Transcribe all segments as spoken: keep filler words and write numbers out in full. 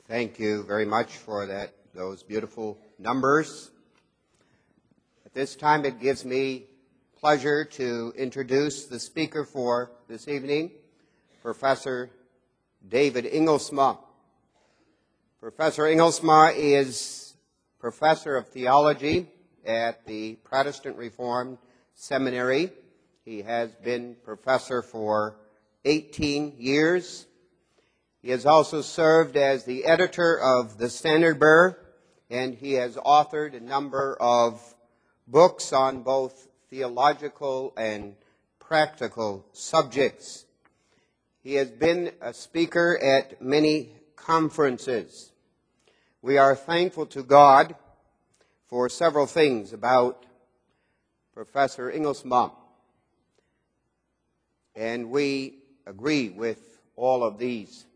Thank you very much for that, those beautiful numbers. At this time, it gives me pleasure to introduce the speaker for this evening, Professor David Engelsma. Professor Engelsma is Professor of Theology at the Protestant Reformed Seminary. He has been professor for eighteen years. He has also served as the editor of the Standard Bearer, and he has authored a number of books on both theological and practical subjects. He has been a speaker at many conferences. We are thankful to God for several things about Professor Engelsma, and we agree with all of these.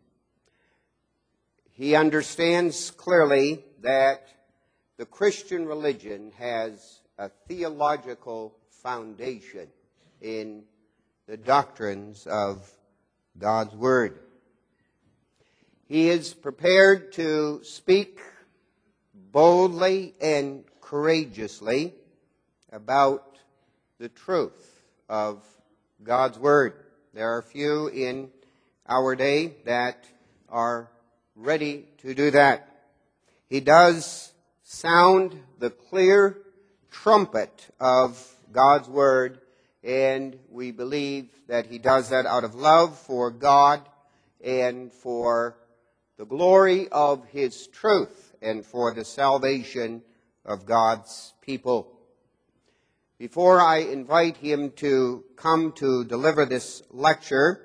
He understands clearly that the Christian religion has a theological foundation in the doctrines of God's Word. He is prepared to speak boldly and courageously about the truth of God's Word. There are few in our day that are ready to do that. He does sound the clear trumpet of God's Word, and we believe that he does that out of love for God and for the glory of his truth and for the salvation of God's people. Before I invite him to come to deliver this lecture,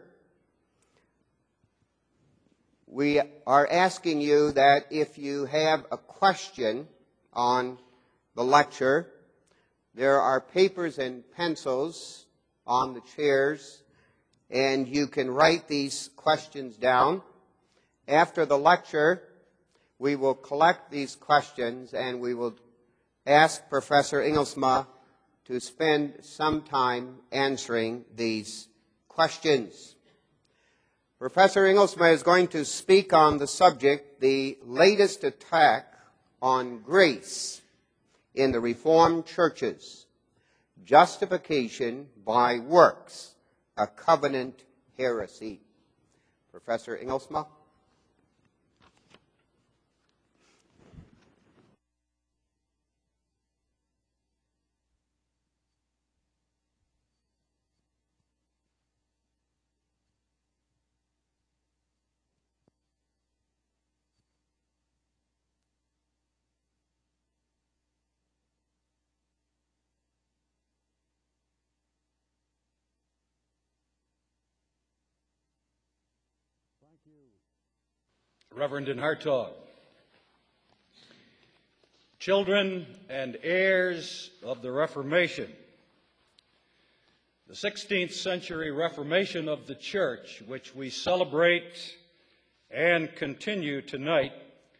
we are asking you that if you have a question on the lecture, there are papers and pencils on the chairs, and you can write these questions down. After the lecture, we will collect these questions and we will ask Professor Engelsma to spend some time answering these questions. Professor Engelsma is going to speak on the subject, the latest attack on grace in the Reformed churches, justification by works, a covenant heresy. Professor Engelsma. Reverend in Hartog, children and heirs of the Reformation. The sixteenth century Reformation of the Church, which we celebrate and continue tonight,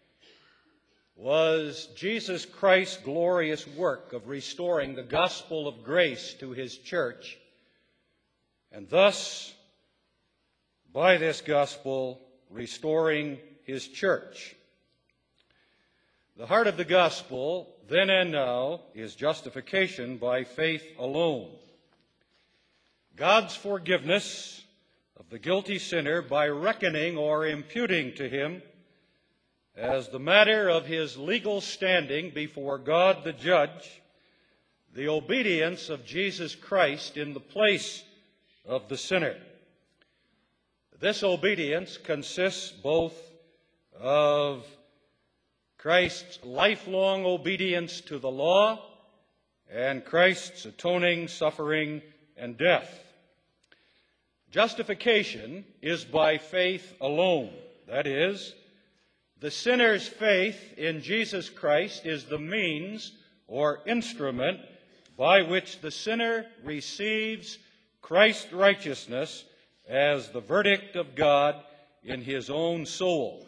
was Jesus Christ's glorious work of restoring the gospel of grace to his church, and thus, by this gospel, restoring his church. The heart of the gospel, then and now, is justification by faith alone. God's forgiveness of the guilty sinner by reckoning or imputing to him as the matter of his legal standing before God the judge, the obedience of Jesus Christ in the place of the sinner. This obedience consists both of Christ's lifelong obedience to the law and Christ's atoning suffering and death. Justification is by faith alone. That is, the sinner's faith in Jesus Christ is the means or instrument by which the sinner receives Christ's righteousness as the verdict of God in his own soul.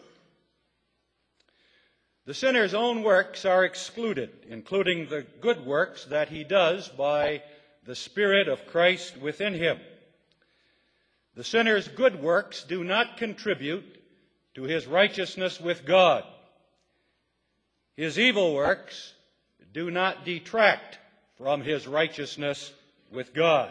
The sinner's own works are excluded, including the good works that he does by the Spirit of Christ within him. The sinner's good works do not contribute to his righteousness with God. His evil works do not detract from his righteousness with God.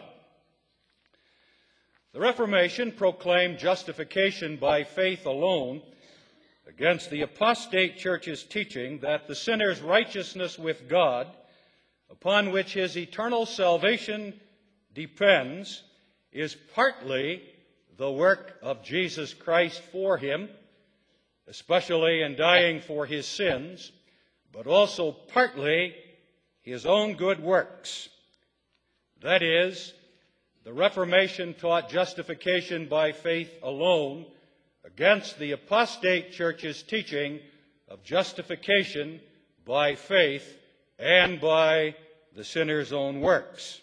The Reformation proclaimed justification by faith alone against the apostate church's teaching that the sinner's righteousness with God, upon which his eternal salvation depends, is partly the work of Jesus Christ for him, especially in dying for his sins, but also partly his own good works. That is, the Reformation taught justification by faith alone against the apostate church's teaching of justification by faith and by the sinner's own works.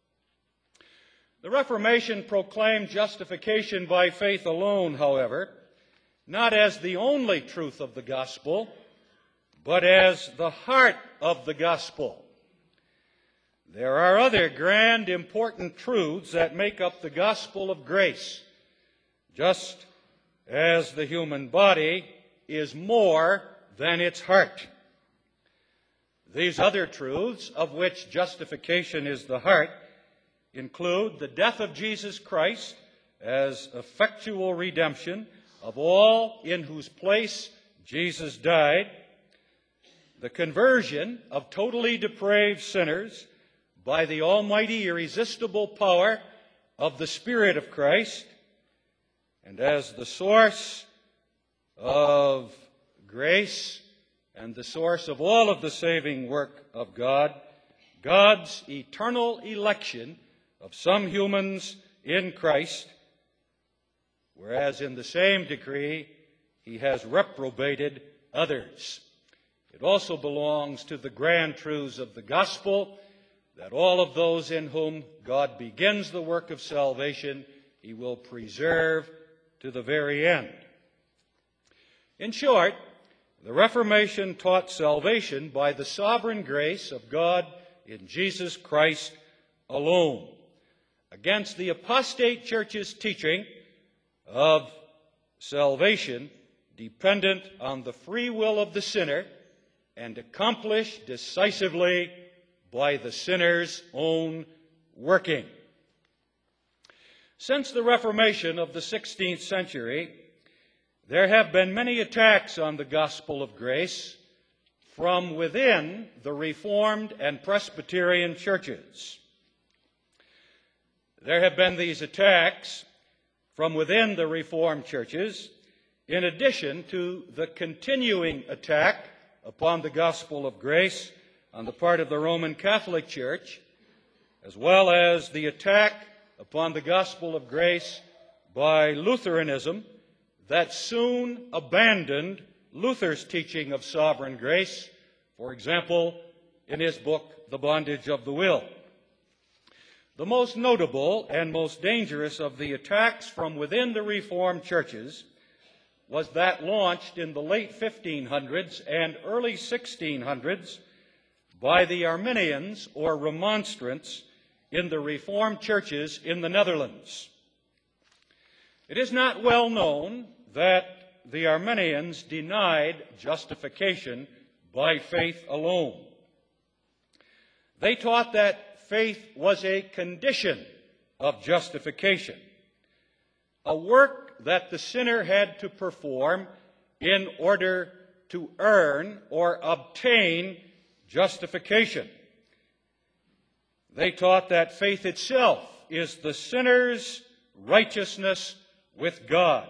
The Reformation proclaimed justification by faith alone, however, not as the only truth of the gospel, but as the heart of the gospel. There are other grand, important truths that make up the gospel of grace, just as the human body is more than its heart. These other truths, of which justification is the heart, include the death of Jesus Christ as effectual redemption of all in whose place Jesus died, the conversion of totally depraved sinners by the almighty irresistible power of the Spirit of Christ, and as the source of grace and the source of all of the saving work of God, God's eternal election of some humans in Christ, whereas in the same degree he has reprobated others. It also belongs to the grand truths of the gospel that all of those in whom God begins the work of salvation, he will preserve to the very end. In short, the Reformation taught salvation by the sovereign grace of God in Jesus Christ alone, against the apostate church's teaching of salvation dependent on the free will of the sinner and accomplished decisively by the sinner's own working. Since the Reformation of the sixteenth century, there have been many attacks on the gospel of grace from within the Reformed and Presbyterian churches. There have been these attacks from within the Reformed churches, in addition to the continuing attack upon the gospel of grace on the part of the Roman Catholic Church, as well as the attack upon the gospel of grace by Lutheranism that soon abandoned Luther's teaching of sovereign grace, for example, in his book, The Bondage of the Will. The most notable and most dangerous of the attacks from within the Reformed churches was that launched in the late fifteen hundreds and early sixteen hundreds by the Arminians or Remonstrants in the Reformed churches in the Netherlands. It is not well known that the Arminians denied justification by faith alone. They taught that faith was a condition of justification, a work that the sinner had to perform in order to earn or obtain justification. They taught that faith itself is the sinner's righteousness with God.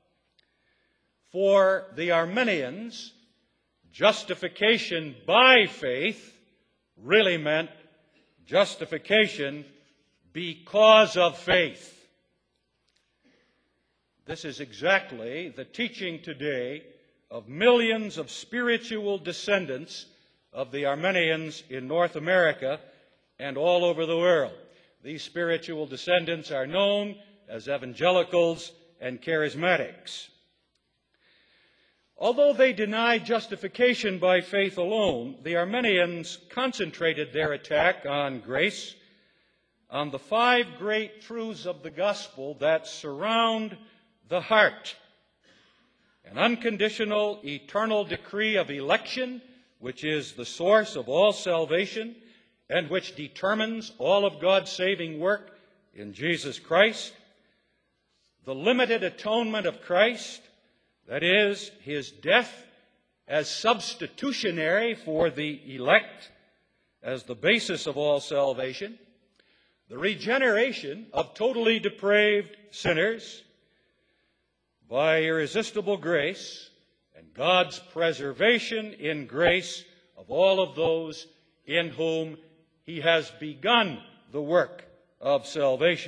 For the Arminians, justification by faith really meant justification because of faith. This is exactly the teaching today of millions of spiritual descendants of the Arminians in North America and all over the world. These spiritual descendants are known as evangelicals and charismatics. Although they denied justification by faith alone, the Arminians concentrated their attack on grace on the five great truths of the gospel that surround the heart an unconditional eternal decree of election, which is the source of all salvation and which determines all of God's saving work in Jesus Christ, the limited atonement of Christ, that is, his death as substitutionary for the elect, as the basis of all salvation, the regeneration of totally depraved sinners by irresistible grace, and God's preservation in grace of all of those in whom he has begun the work of salvation.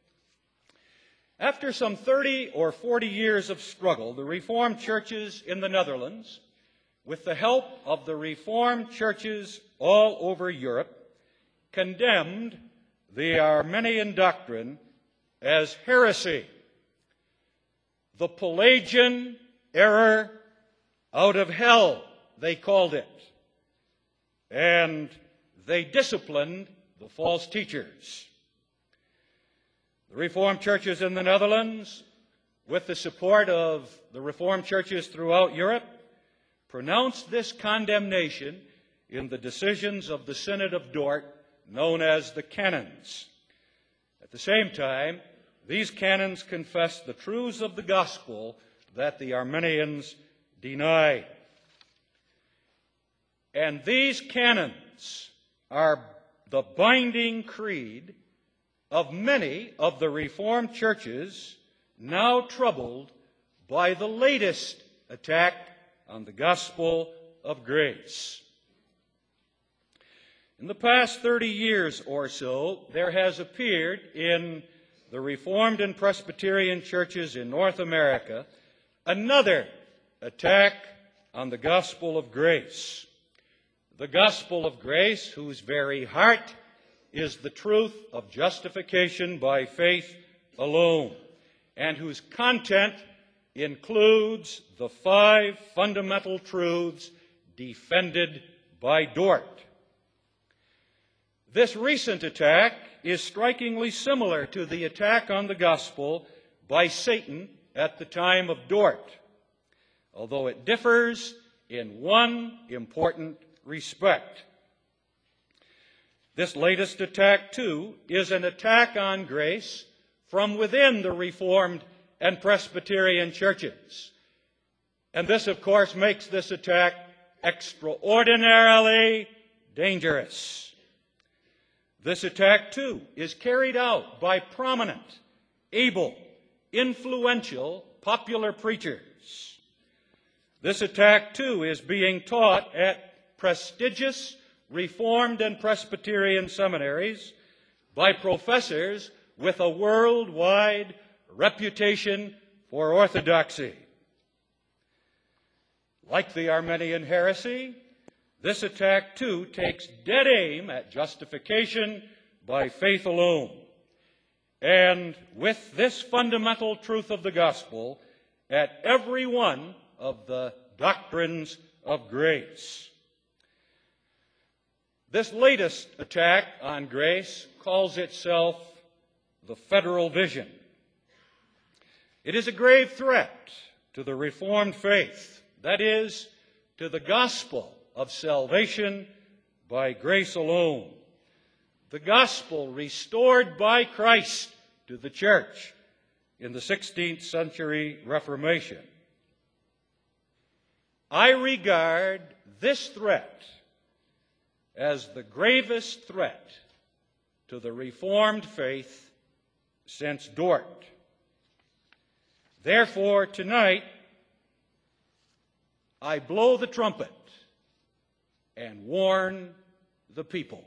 After some thirty or forty years of struggle, the Reformed churches in the Netherlands, with the help of the Reformed churches all over Europe, condemned the Arminian doctrine as heresy, the Pelagian error out of hell, they called it. And they disciplined the false teachers. The Reformed churches in the Netherlands, with the support of the Reformed churches throughout Europe, pronounced this condemnation in the decisions of the Synod of Dort, known as the Canons. At the same time, these canons confessed the truths of the gospel that the Arminians denied. And these canons are the binding creed of many of the Reformed churches now troubled by the latest attack on the gospel of grace. In the past thirty years or so, there has appeared in the Reformed and Presbyterian churches in North America another attack on the gospel of grace. The gospel of grace, whose very heart is the truth of justification by faith alone, and whose content includes the five fundamental truths defended by Dort. This recent attack is strikingly similar to the attack on the gospel by Satan at the time of Dort, although it differs in one important respect. This latest attack, too, is an attack on grace from within the Reformed and Presbyterian churches. And this, of course, makes this attack extraordinarily dangerous. This attack, too, is carried out by prominent, able, influential, popular preachers. This attack, too, is being taught at prestigious Reformed and Presbyterian seminaries by professors with a worldwide reputation for orthodoxy. Like the Arminian heresy, this attack, too, takes dead aim at justification by faith alone. And with this fundamental truth of the gospel, at every one of the doctrines of grace. This latest attack on grace calls itself the federal vision. It is a grave threat to the Reformed faith, that is, to the gospel of salvation by grace alone, the gospel restored by Christ to the church in the sixteenth century Reformation. I regard this threat as the gravest threat to the Reformed faith since Dort. Therefore, tonight, I blow the trumpet and warn the people.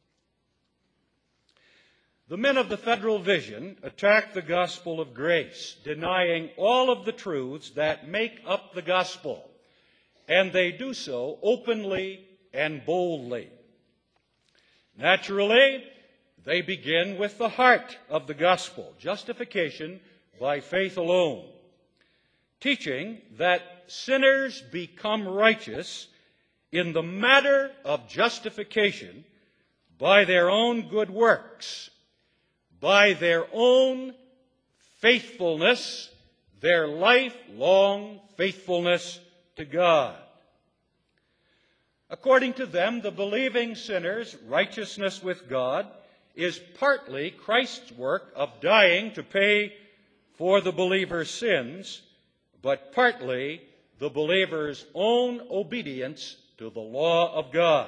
The men of the federal vision attack the gospel of grace, denying all of the truths that make up the gospel, and they do so openly and boldly. Naturally, they begin with the heart of the gospel, justification by faith alone, teaching that sinners become righteous in the matter of justification by their own good works, by their own faithfulness, their lifelong faithfulness to God. According to them, the believing sinner's righteousness with God is partly Christ's work of dying to pay for the believer's sins, but partly the believer's own obedience to the law of God.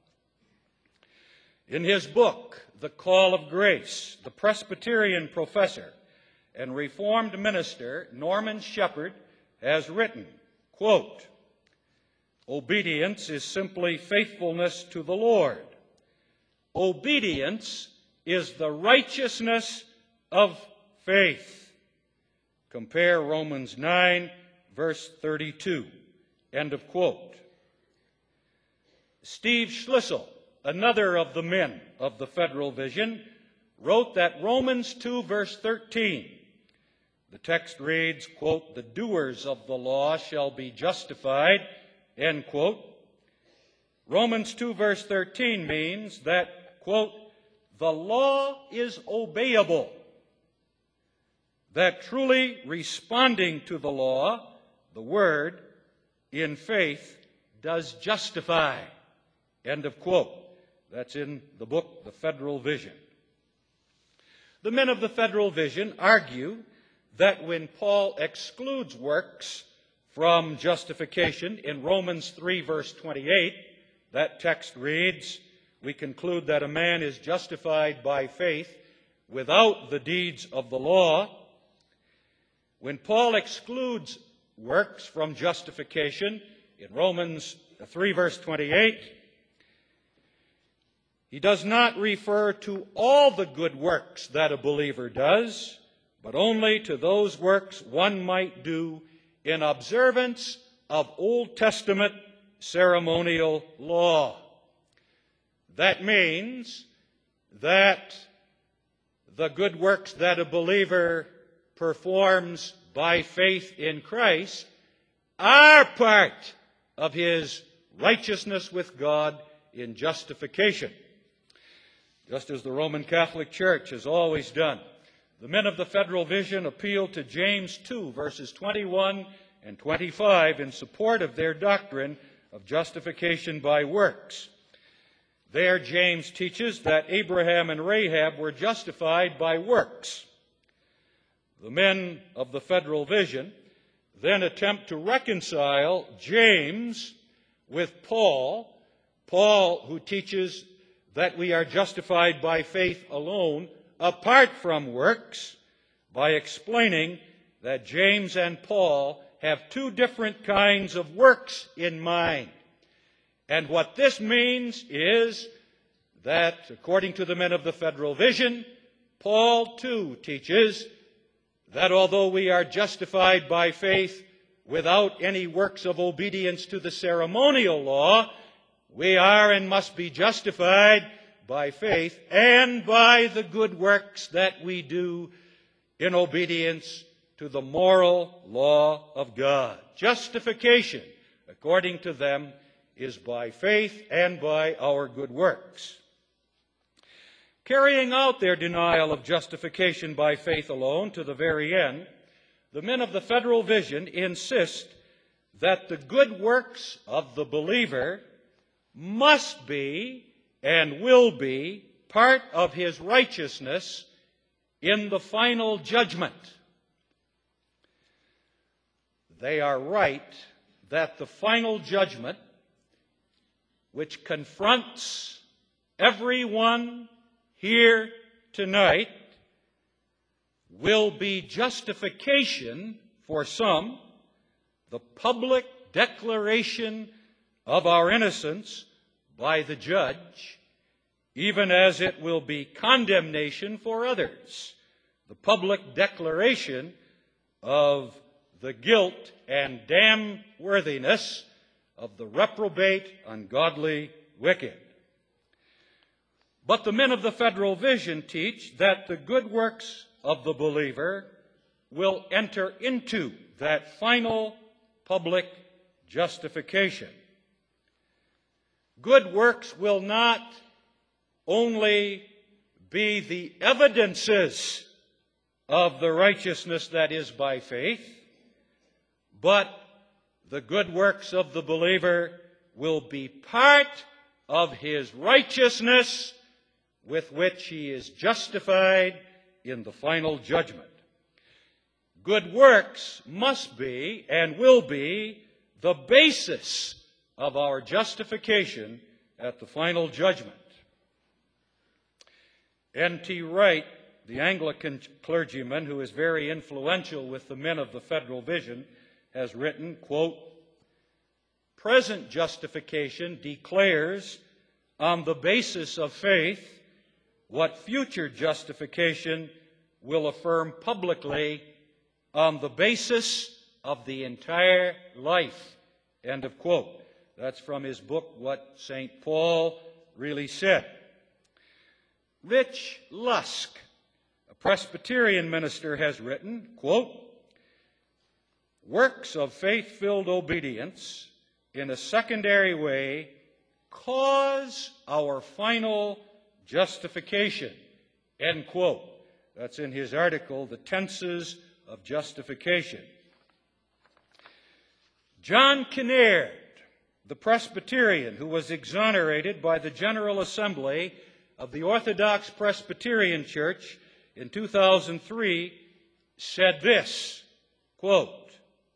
In his book, The Call of Grace, the Presbyterian professor and Reformed minister Norman Shepherd has written, quote, "Obedience is simply faithfulness to the Lord. Obedience is the righteousness of faith." Compare Romans nine, verse thirty-two. End of quote. Steve Schlissel, another of the men of the Federal Vision, wrote that Romans two, verse thirteen, the text reads, quote, "The doers of the law shall be justified," end quote. Romans two, verse thirteen means that, quote, "the law is obeyable," that truly responding to the law, the word, in faith, does justify, end of quote. That's in the book, The Federal Vision. The men of the Federal Vision argue that when Paul excludes works from justification in Romans three, verse twenty-eight, that text reads, "We conclude that a man is justified by faith without the deeds of the law." When Paul excludes works from justification in Romans three, verse twenty-eight, he does not refer to all the good works that a believer does, but only to those works one might do in observance of Old Testament ceremonial law. That means that the good works that a believer performs by faith in Christ are part of his righteousness with God in justification, just as the Roman Catholic Church has always done. The men of the Federal Vision appeal to James two, verses twenty-one and twenty-five in support of their doctrine of justification by works. There, James teaches that Abraham and Rahab were justified by works. The men of the Federal Vision then attempt to reconcile James with Paul, Paul who teaches that we are justified by faith alone, apart from works, by explaining that James and Paul have two different kinds of works in mind. And what this means is that, according to the men of the Federal Vision, Paul too teaches that although we are justified by faith without any works of obedience to the ceremonial law, we are and must be justified by faith and by the good works that we do in obedience to the moral law of God. Justification, according to them, is by faith and by our good works. Carrying out their denial of justification by faith alone to the very end, the men of the Federal Vision insist that the good works of the believer must be and will be part of his righteousness in the final judgment. They are right that the final judgment, which confronts everyone here tonight, will be justification for some, the public declaration of our innocence by the judge, even as it will be condemnation for others, the public declaration of the guilt and damnworthiness of the reprobate, ungodly, wicked. But the men of the Federal Vision teach that the good works of the believer will enter into that final public justification. Good works will not only be the evidences of the righteousness that is by faith, but the good works of the believer will be part of his righteousness with which he is justified in the final judgment. Good works must be and will be the basis of our justification at the final judgment. N T Wright, the Anglican clergyman who is very influential with the men of the Federal Vision, has written, quote, "Present justification declares on the basis of faith what future justification will affirm publicly on the basis of the entire life." End of quote. That's from his book, What Saint Paul Really Said. Rich Lusk, a Presbyterian minister, has written, quote, "Works of faith-filled obedience in a secondary way cause our final justification." End quote. That's in his article, The Tenses of Justification. John Kinnaird, the Presbyterian who was exonerated by the General Assembly of the Orthodox Presbyterian Church in two thousand three, said this, quote,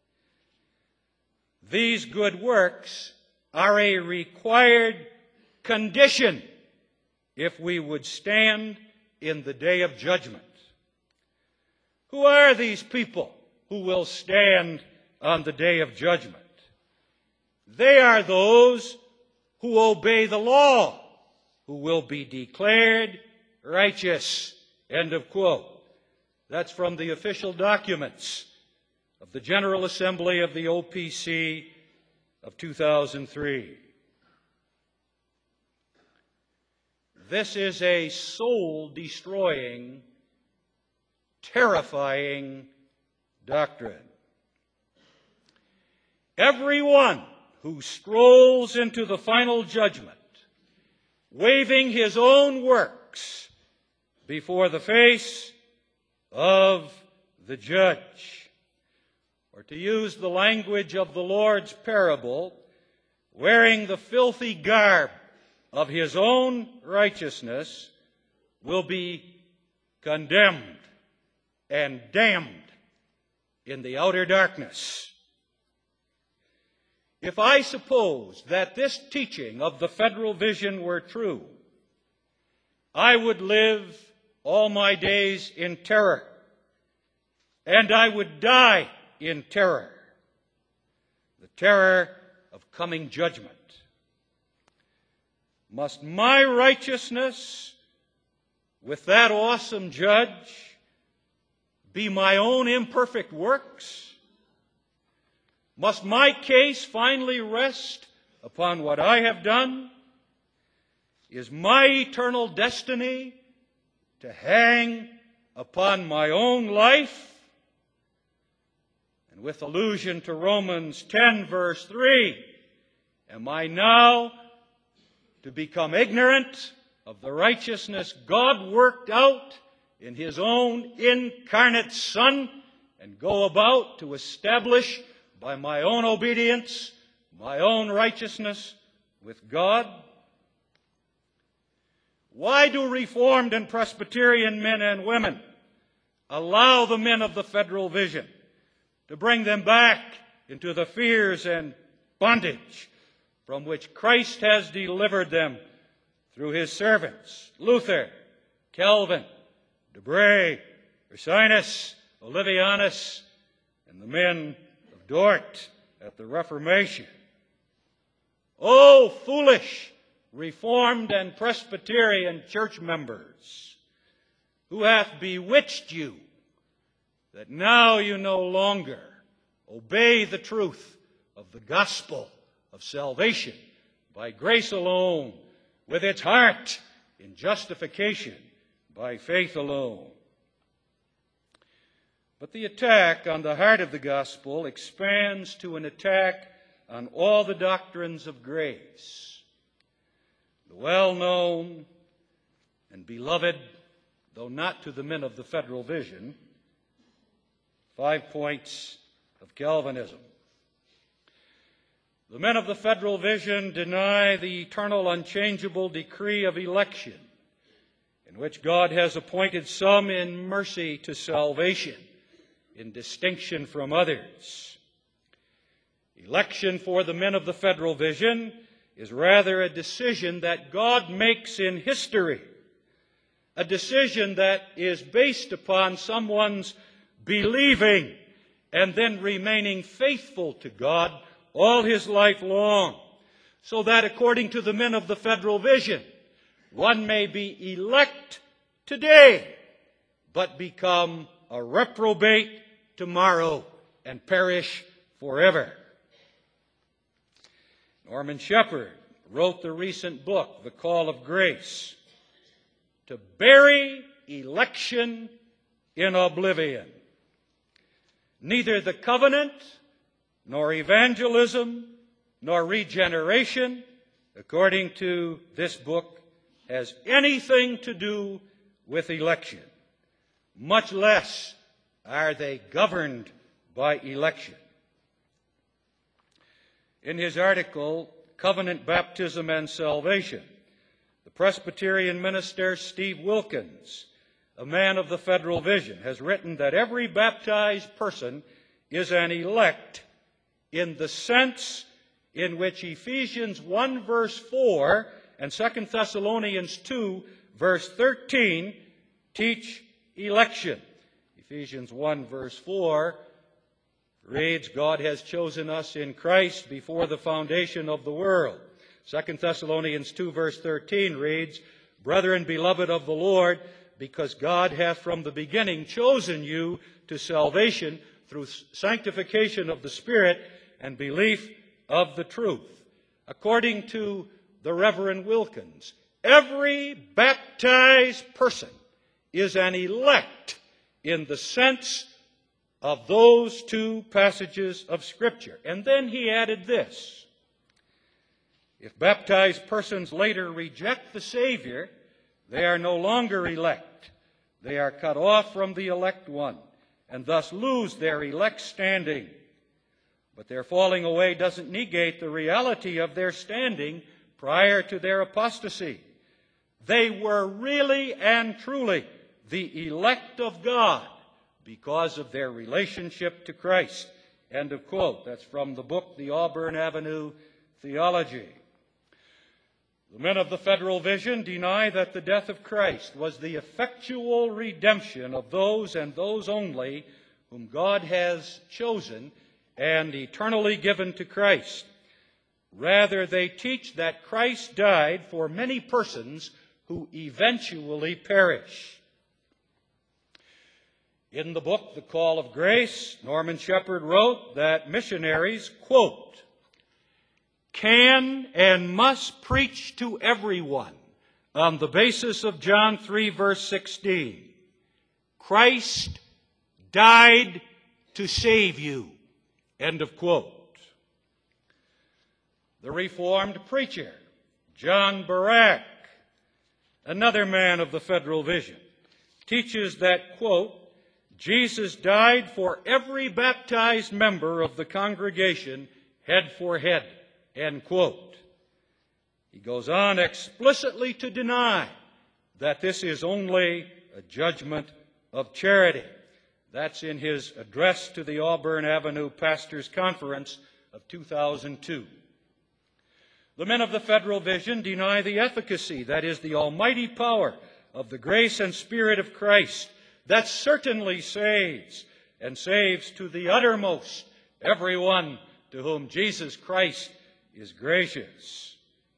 "These good works are a required condition if we would stand in the day of judgment." Who are these people who will stand on the day of judgment? They are those who obey the law, who will be declared righteous. End of quote. That's from the official documents of the General Assembly of the O P C of two thousand three. This is a soul-destroying, terrifying doctrine. Everyone who strolls into the final judgment, waving his own works before the face of the judge, or to use the language of the Lord's parable, wearing the filthy garb of his own righteousness, will be condemned and damned in the outer darkness. If I suppose that this teaching of the Federal Vision were true, I would live all my days in terror, and I would die in terror, the terror of coming judgment. Must my righteousness with that awesome judge be my own imperfect works? Must my case finally rest upon what I have done? Is my eternal destiny to hang upon my own life? And with allusion to Romans ten, verse three, am I now to become ignorant of the righteousness God worked out in his own incarnate Son and go about to establish by my own obedience, my own righteousness with God? Why do Reformed and Presbyterian men and women allow the men of the Federal Vision to bring them back into the fears and bondage from which Christ has delivered them through his servants, Luther, Calvin, De Bray, Ursinus, Olivianus, and the men of Dort at the Reformation? Oh, foolish Reformed and Presbyterian church members, who hath bewitched you, that now you no longer obey the truth of the gospel of salvation by grace alone, with its heart in justification by faith alone. But the attack on the heart of the gospel expands to an attack on all the doctrines of grace. The well-known and beloved, though not to the men of the Federal Vision, five points of Calvinism. The men of the Federal Vision deny the eternal, unchangeable decree of election, in which God has appointed some in mercy to salvation, in distinction from others. Election for the men of the Federal Vision is rather a decision that God makes in history, a decision that is based upon someone's believing and then remaining faithful to God all his life long, so that according to the men of the Federal Vision, one may be elect today, but become a reprobate tomorrow and perish forever. Norman Shepherd wrote the recent book, The Call of Grace, to bury election in oblivion. Neither the covenant, nor evangelism, nor regeneration, according to this book, has anything to do with election. Much less are they governed by election. In his article, Covenant Baptism and Salvation, the Presbyterian minister Steve Wilkins, a man of the Federal Vision, has written that every baptized person is an elect in the sense in which Ephesians one verse four and Second Thessalonians two verse thirteen teach election. Ephesians one verse four reads, God has chosen us in Christ before the foundation of the world. Second Thessalonians two verse thirteen reads, Brethren, beloved of the Lord, because God hath from the beginning chosen you to salvation through sanctification of the Spirit and belief of the truth. According to the Reverend Wilkins, every baptized person is an elect in the sense of those two passages of Scripture. And then he added this: if baptized persons later reject the Savior, they are no longer elect. They are cut off from the elect one and thus lose their elect standing. But their falling away doesn't negate the reality of their standing prior to their apostasy. They were really and truly the elect of God because of their relationship to Christ. End of quote. That's from the book, The Auburn Avenue Theology. The men of the Federal Vision deny that the death of Christ was the effectual redemption of those and those only whom God has chosen and eternally given to Christ. Rather, they teach that Christ died for many persons who eventually perish. In the book, The Call of Grace, Norman Shepherd wrote that missionaries, quote, can and must preach to everyone on the basis of John three, verse sixteen. Christ died to save you. End of quote. The Reformed preacher, John Barak, another man of the Federal Vision, teaches that, quote, Jesus died for every baptized member of the congregation, head for head, end quote. He goes on explicitly to deny that this is only a judgment of charity. That's in his address to the Auburn Avenue Pastors' Conference of two thousand two. The men of the Federal Vision deny the efficacy, that is, the almighty power of the grace and Spirit of Christ that certainly saves, and saves to the uttermost everyone to whom Jesus Christ is gracious.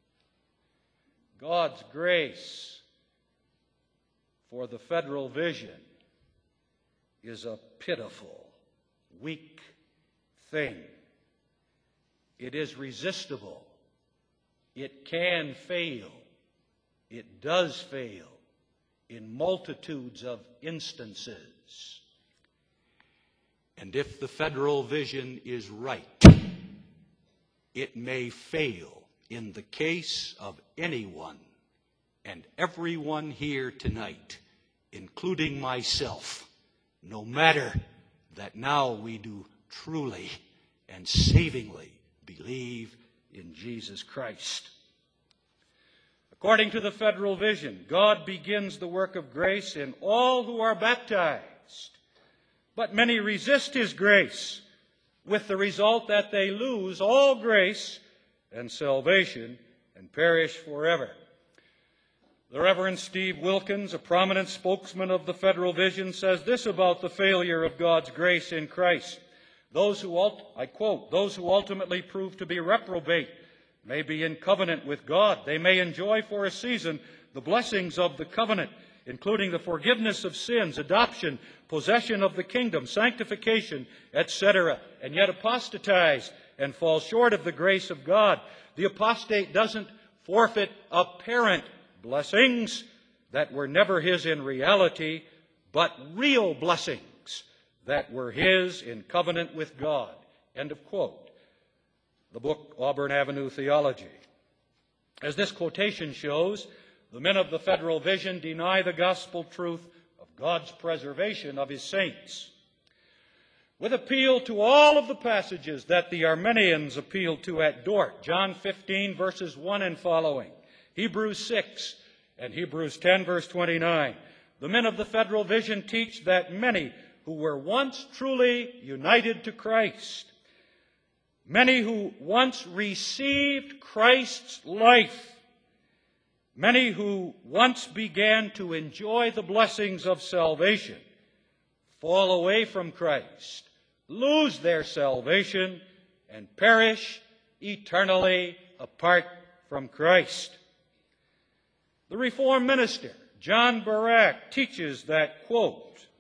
God's grace for the Federal Vision is a pitiful, weak thing. It is resistible. It can fail. It does fail in multitudes of instances. And if the Federal Vision is right, it may fail in the case of anyone and everyone here tonight, including myself, no matter that now we do truly and savingly believe in Jesus Christ. According to the Federal Vision, God begins the work of grace in all who are baptized. But many resist His grace, with the result that they lose all grace and salvation and perish forever. The Reverend Steve Wilkins, a prominent spokesman of the Federal Vision, says this about the failure of God's grace in Christ. Those who, I quote, those who ultimately prove to be reprobate may be in covenant with God. They may enjoy for a season the blessings of the covenant, including the forgiveness of sins, adoption, possession of the kingdom, sanctification, et cetera, and yet apostatize and fall short of the grace of God. The apostate doesn't forfeit apparent blessings that were never his in reality, but real blessings that were his in covenant with God. End of quote. The book Auburn Avenue Theology. As this quotation shows, the men of the Federal Vision deny the gospel truth of God's preservation of His saints. With appeal to all of the passages that the Arminians appealed to at Dort, John fifteen, verses one and following, Hebrews six, and Hebrews ten, verse twenty-nine, the men of the Federal Vision teach that many who were once truly united to Christ, many who once received Christ's life, many who once began to enjoy the blessings of salvation, fall away from Christ, lose their salvation, and perish eternally apart from Christ. The Reformed minister, John Barak, teaches that, quote,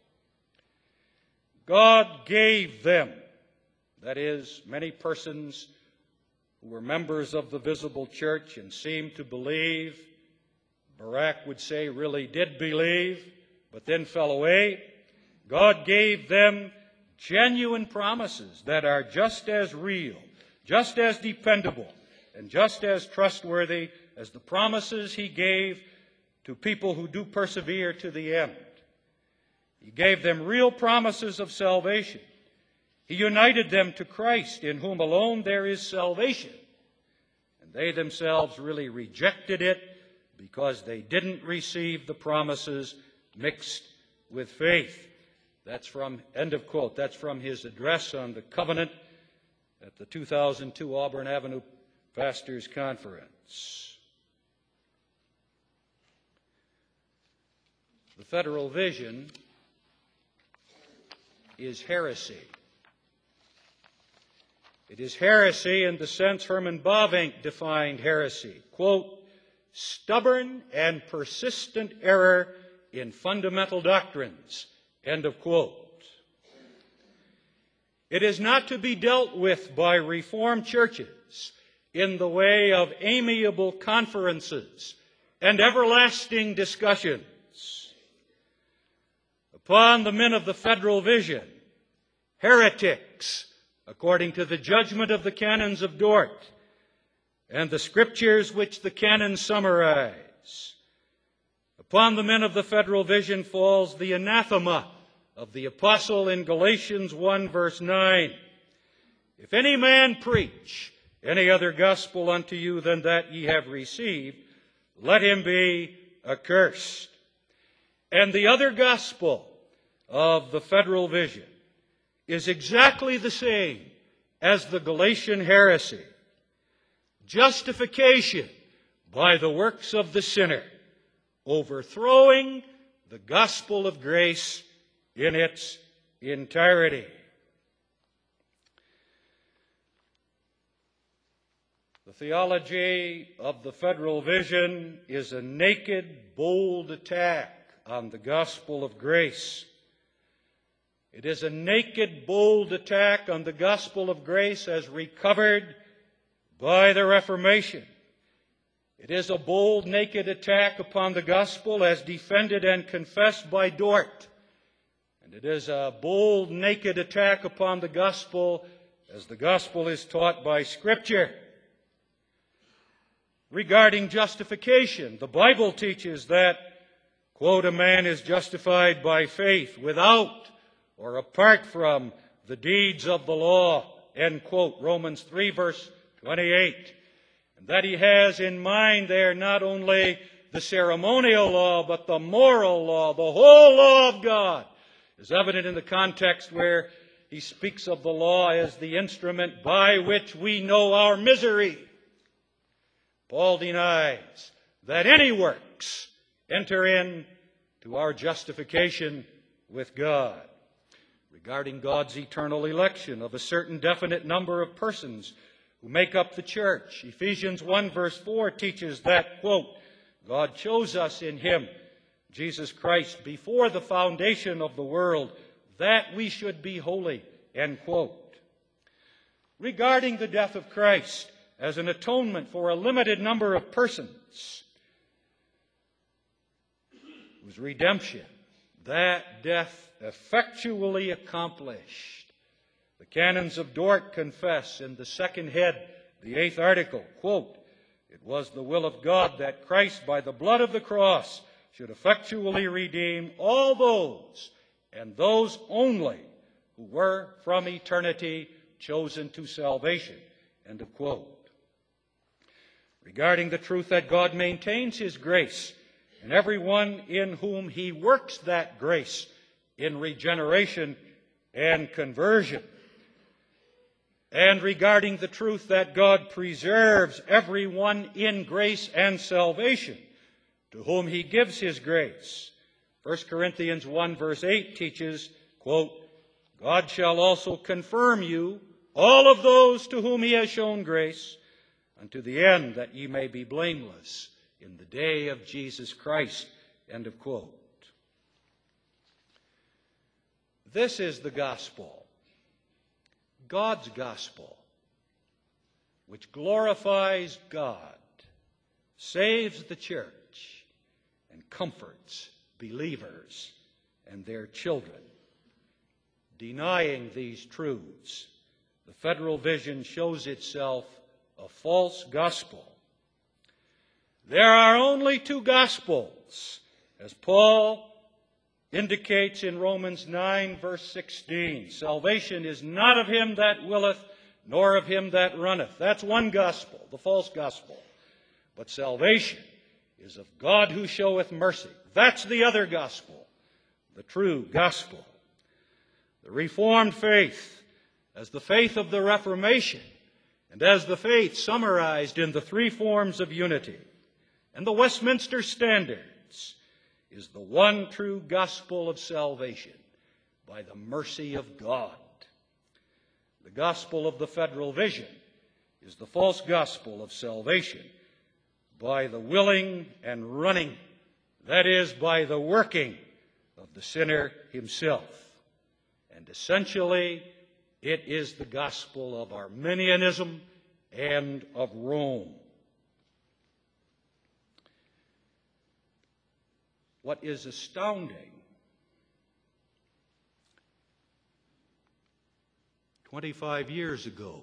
God gave them, that is, many persons who were members of the visible church and seemed to believe, Barak would say really did believe, but then fell away. God gave them genuine promises that are just as real, just as dependable, and just as trustworthy as the promises He gave to people who do persevere to the end. He gave them real promises of salvation. He united them to Christ, in whom alone there is salvation. And they themselves really rejected it because they didn't receive the promises mixed with faith. That's from, end of quote, that's from his address on the covenant at the two thousand two Auburn Avenue Pastors Conference. The Federal Vision is heresy. It is heresy in the sense Herman Bavinck defined heresy. Quote, stubborn and persistent error in fundamental doctrines. End of quote. It is not to be dealt with by Reformed churches in the way of amiable conferences and everlasting discussions. Upon the men of the Federal Vision, heretics, according to the judgment of the canons of Dort and the scriptures which the canons summarize, upon the men of the Federal Vision falls the anathema of the apostle in Galatians one, verse nine. If any man preach any other gospel unto you than that ye have received, let him be accursed. And the other gospel of the Federal Vision is exactly the same as the Galatian heresy. Justification by the works of the sinner, overthrowing the gospel of grace in its entirety. The theology of the Federal Vision is a naked, bold attack on the gospel of grace. It is a naked, bold attack on the gospel of grace as recovered by the Reformation. It is a bold, naked attack upon the gospel as defended and confessed by Dort. And it is a bold, naked attack upon the gospel as the gospel is taught by Scripture. Regarding justification, the Bible teaches that, quote, a man is justified by faith without or apart from the deeds of the law, end quote. Romans three, verse twenty-eight. And that he has in mind there not only the ceremonial law, but the moral law, the whole law of God, is evident in the context where he speaks of the law as the instrument by which we know our misery. Paul denies that any works enter in to our justification with God. Regarding God's eternal election of a certain definite number of persons who make up the church, Ephesians one verse four teaches that, quote, God chose us in him, Jesus Christ, before the foundation of the world, that we should be holy, end quote. Regarding the death of Christ as an atonement for a limited number of persons, whose redemption that death effectually accomplished. The canons of Dort confess in the second head, the eighth article, quote, it was the will of God that Christ, by the blood of the cross, should effectually redeem all those, and those only, who were from eternity chosen to salvation, end of quote. Regarding the truth that God maintains his grace, and everyone in whom he works that grace in regeneration and conversion. And regarding the truth that God preserves everyone in grace and salvation, to whom he gives his grace. First Corinthians one verse eight teaches, quote, God shall also confirm you, all of those to whom he has shown grace, unto the end that ye may be blameless in the day of Jesus Christ, end of quote. This is the gospel, God's gospel, which glorifies God, saves the church, and comforts believers and their children. Denying these truths, the Federal Vision shows itself a false gospel. There are only two gospels, as Paul indicates in Romans nine, verse sixteen. Salvation is not of him that willeth, nor of him that runneth. That's one gospel, the false gospel. But salvation is of God who showeth mercy. That's the other gospel, the true gospel. The Reformed faith, as the faith of the Reformation, and as the faith summarized in the three forms of unity, and the Westminster Standards, is the one true gospel of salvation by the mercy of God. The gospel of the Federal Vision is the false gospel of salvation by the willing and running, that is, by the working of the sinner himself. And essentially, it is the gospel of Arminianism and of Rome. What is astounding, twenty-five years ago,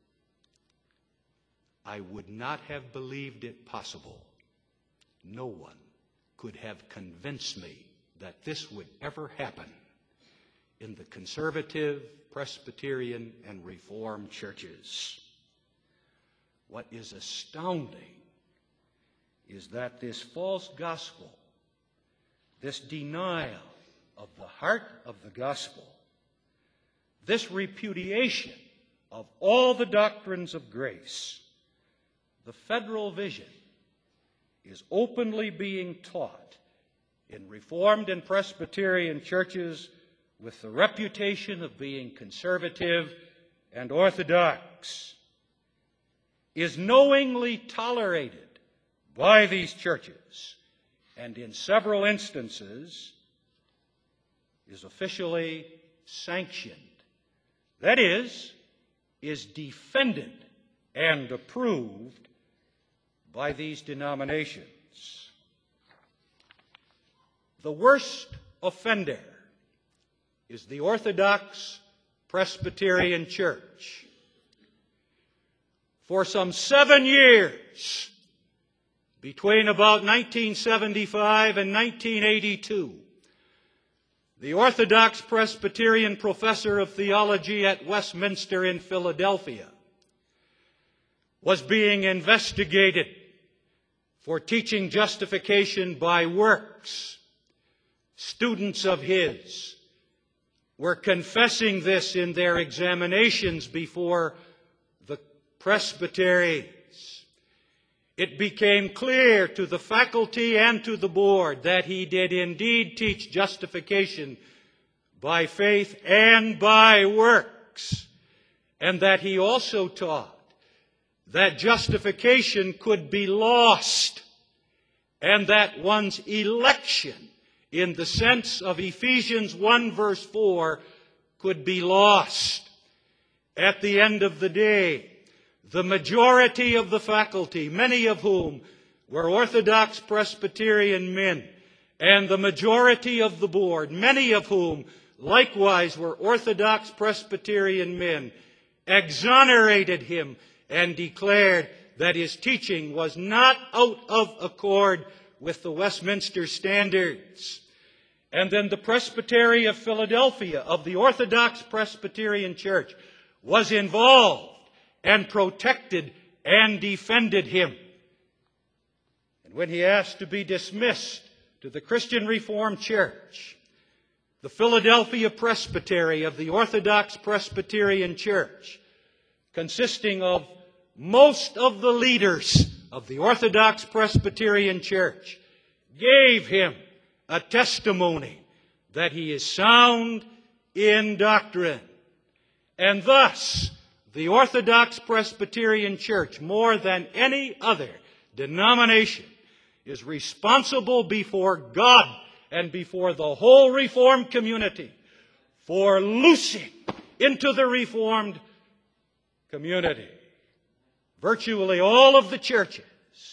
I would not have believed it possible. No one could have convinced me that this would ever happen in the conservative, Presbyterian, and Reformed churches. What is astounding is that this false gospel, this denial of the heart of the gospel, this repudiation of all the doctrines of grace, the Federal Vision is openly being taught in Reformed and Presbyterian churches with the reputation of being conservative and orthodox, is knowingly tolerated by these churches, and in several instances is officially sanctioned. That is, is defended and approved by these denominations. The worst offender is the Orthodox Presbyterian Church. For some seven years, between about nineteen seventy-five and nineteen eighty-two, the Orthodox Presbyterian professor of theology at Westminster in Philadelphia was being investigated for teaching justification by works. Students of his were confessing this in their examinations before the presbyteries. It became clear to the faculty and to the board that he did indeed teach justification by faith and by works, and that he also taught that justification could be lost, and that one's election, in the sense of Ephesians one verse four, could be lost. At the end of the day, the majority of the faculty, many of whom were Orthodox Presbyterian men, and the majority of the board, many of whom likewise were Orthodox Presbyterian men, exonerated him and declared that his teaching was not out of accord with the Westminster Standards. And then the Presbytery of Philadelphia, of the Orthodox Presbyterian Church, was involved and protected and defended him. And when he asked to be dismissed to the Christian Reformed Church, the Philadelphia Presbytery of the Orthodox Presbyterian Church, consisting of most of the leaders of the Orthodox Presbyterian Church, gave him a testimony that he is sound in doctrine. And thus, the Orthodox Presbyterian Church, more than any other denomination, is responsible before God and before the whole Reformed community for loosing into the Reformed community virtually all of the churches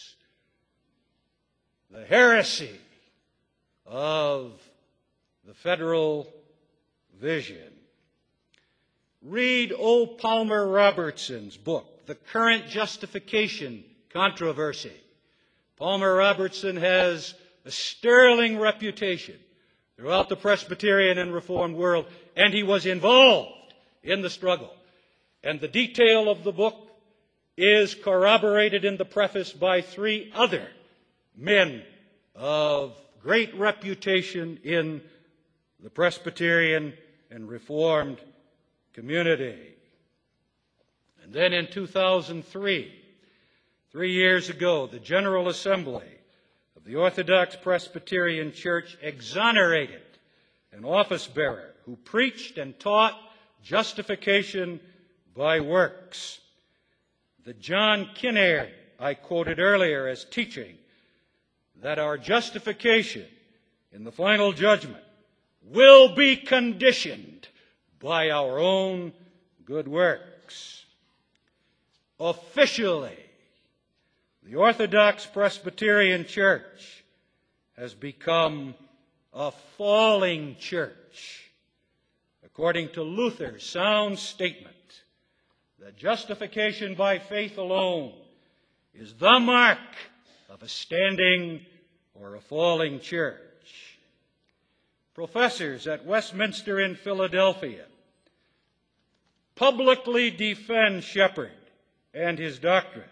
the heresy of the federal vision. Read O. Palmer Robertson's book, The Current Justification Controversy. Palmer Robertson has a sterling reputation throughout the Presbyterian and Reformed world, and he was involved in the struggle. And the detail of the book is corroborated in the preface by three other men of great reputation in the Presbyterian and Reformed community. And then in two thousand three, three years ago, the General Assembly of the Orthodox Presbyterian Church exonerated an office bearer who preached and taught justification by works. The John Kinnaird I quoted earlier as teaching that our justification in the final judgment will be conditioned by our own good works. Officially, the Orthodox Presbyterian Church has become a falling church, according to Luther's sound statement that justification by faith alone is the mark of a standing or a falling church. Professors at Westminster in Philadelphia publicly defend Shepherd and his doctrine,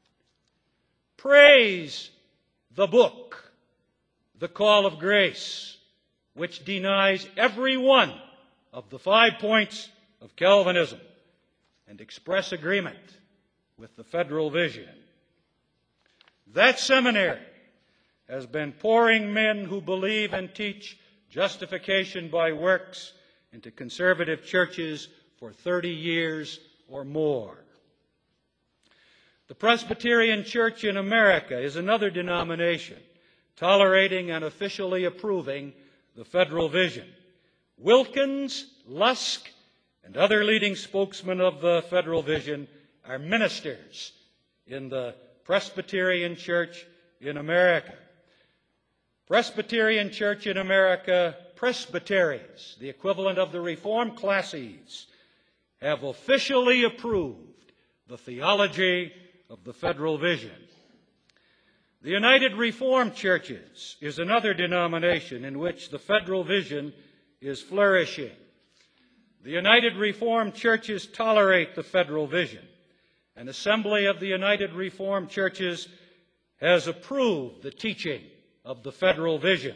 praise the book, The Call of Grace, which denies every one of the five points of Calvinism, and express agreement with the federal vision. That seminary has been pouring men who believe and teach justification by works into conservative churches for thirty years or more. The Presbyterian Church in America is another denomination tolerating and officially approving the federal vision. Wilkins, Lusk, and other leading spokesmen of the federal vision are ministers in the Presbyterian Church in America. Presbyterian Church in America presbyteries, the equivalent of the Reformed classes, have officially approved the theology of the federal vision. The United Reformed Churches is another denomination in which the federal vision is flourishing. The United Reformed Churches tolerate the federal vision An assembly of the United Reformed Churches has approved the teaching of the federal vision.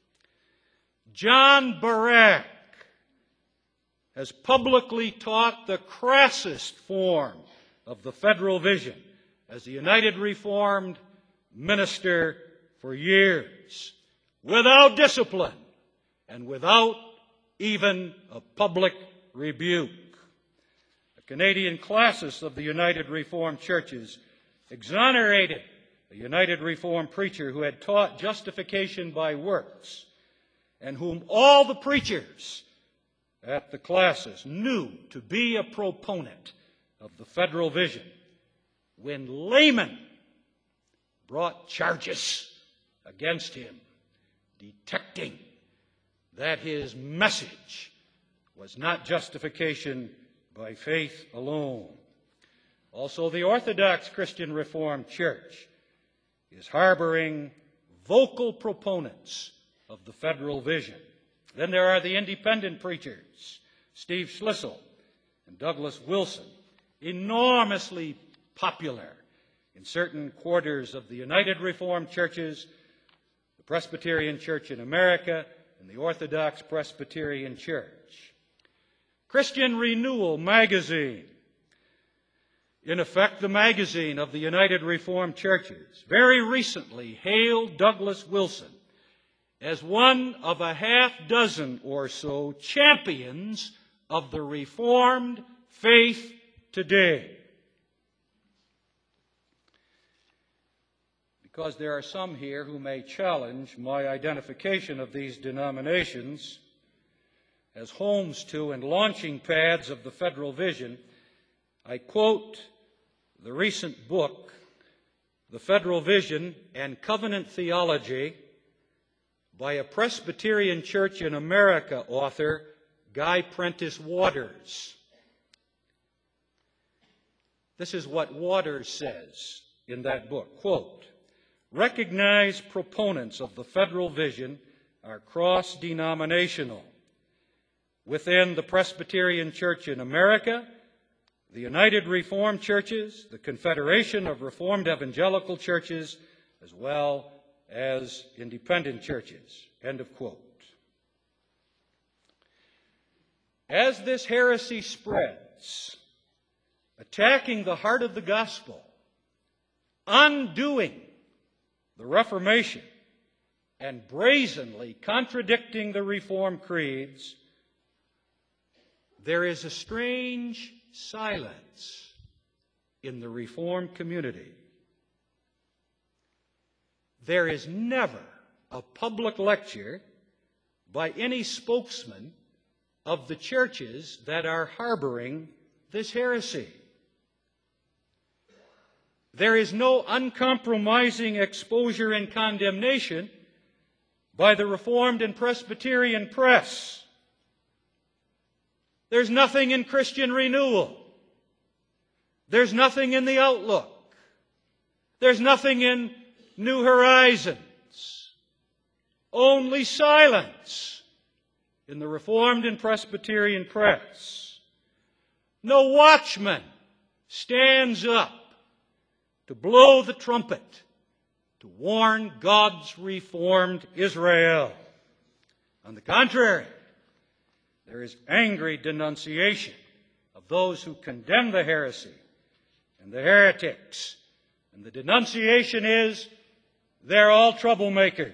John Barak has publicly taught the crassest form of the federal vision as the United Reformed minister for years, without discipline and without even a public rebuke. The Canadian classis of the United Reformed Churches exonerated a United Reformed preacher who had taught justification by works and whom all the preachers at the classis knew to be a proponent of the federal vision, when laymen brought charges against him, detecting that his message was not justification by faith alone. Also, the Orthodox Christian Reformed Church is harboring vocal proponents of the federal vision. Then there are the independent preachers, Steve Schlissel and Douglas Wilson, enormously popular in certain quarters of the United Reformed Churches, the Presbyterian Church in America, and the Orthodox Presbyterian Church. Christian Renewal magazine, in effect the magazine of the United Reformed Churches, very recently hailed Douglas Wilson as one of a half dozen or so champions of the Reformed faith today. Because there are some here who may challenge my identification of these denominations as homes to and launching pads of the federal vision, I quote the recent book, The Federal Vision and Covenant Theology, by a Presbyterian Church in America author, Guy Prentice Waters. This is what Waters says in that book, quote, recognized proponents of the federal vision are cross-denominational. Within the Presbyterian Church in America, the United Reformed Churches, the Confederation of Reformed Evangelical Churches, as well as independent churches. End of quote. As this heresy spreads, attacking the heart of the gospel, undoing the Reformation, and brazenly contradicting the Reformed creeds, there is a strange silence in the Reformed community. There is never a public lecture by any spokesman of the churches that are harboring this heresy. There is no uncompromising exposure and condemnation by the Reformed and Presbyterian press. There's nothing in Christian Renewal. There's nothing in the Outlook. There's nothing in New Horizons. Only silence in the Reformed and Presbyterian press. No watchman stands up to blow the trumpet to warn God's reformed Israel. On the contrary, there is angry denunciation of those who condemn the heresy and the heretics. And the denunciation is, they're all troublemakers.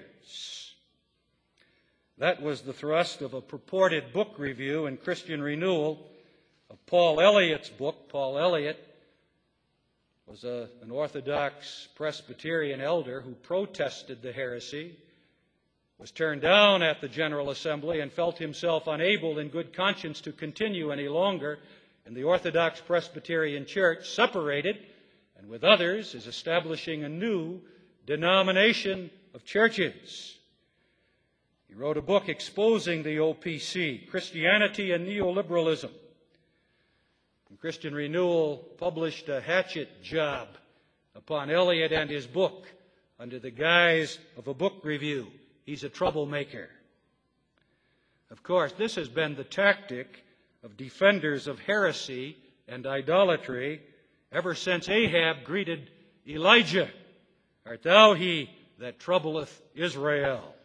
That was the thrust of a purported book review in Christian Renewal of Paul Elliott's book. Paul Elliott was a, an Orthodox Presbyterian elder who protested the heresy, was turned down at the General Assembly, and felt himself unable in good conscience to continue any longer in the Orthodox Presbyterian Church, separated, and with others is establishing a new denomination of churches. He wrote a book exposing the O P C, Christianity and Neoliberalism. And Christian Renewal published a hatchet job upon Elliott and his book under the guise of a book review. He's a troublemaker. Of course, this has been the tactic of defenders of heresy and idolatry ever since Ahab greeted Elijah, art thou he that troubleth Israel?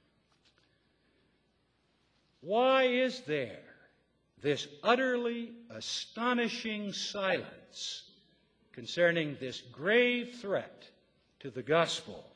Why is there this utterly astonishing silence concerning this grave threat to the gospel?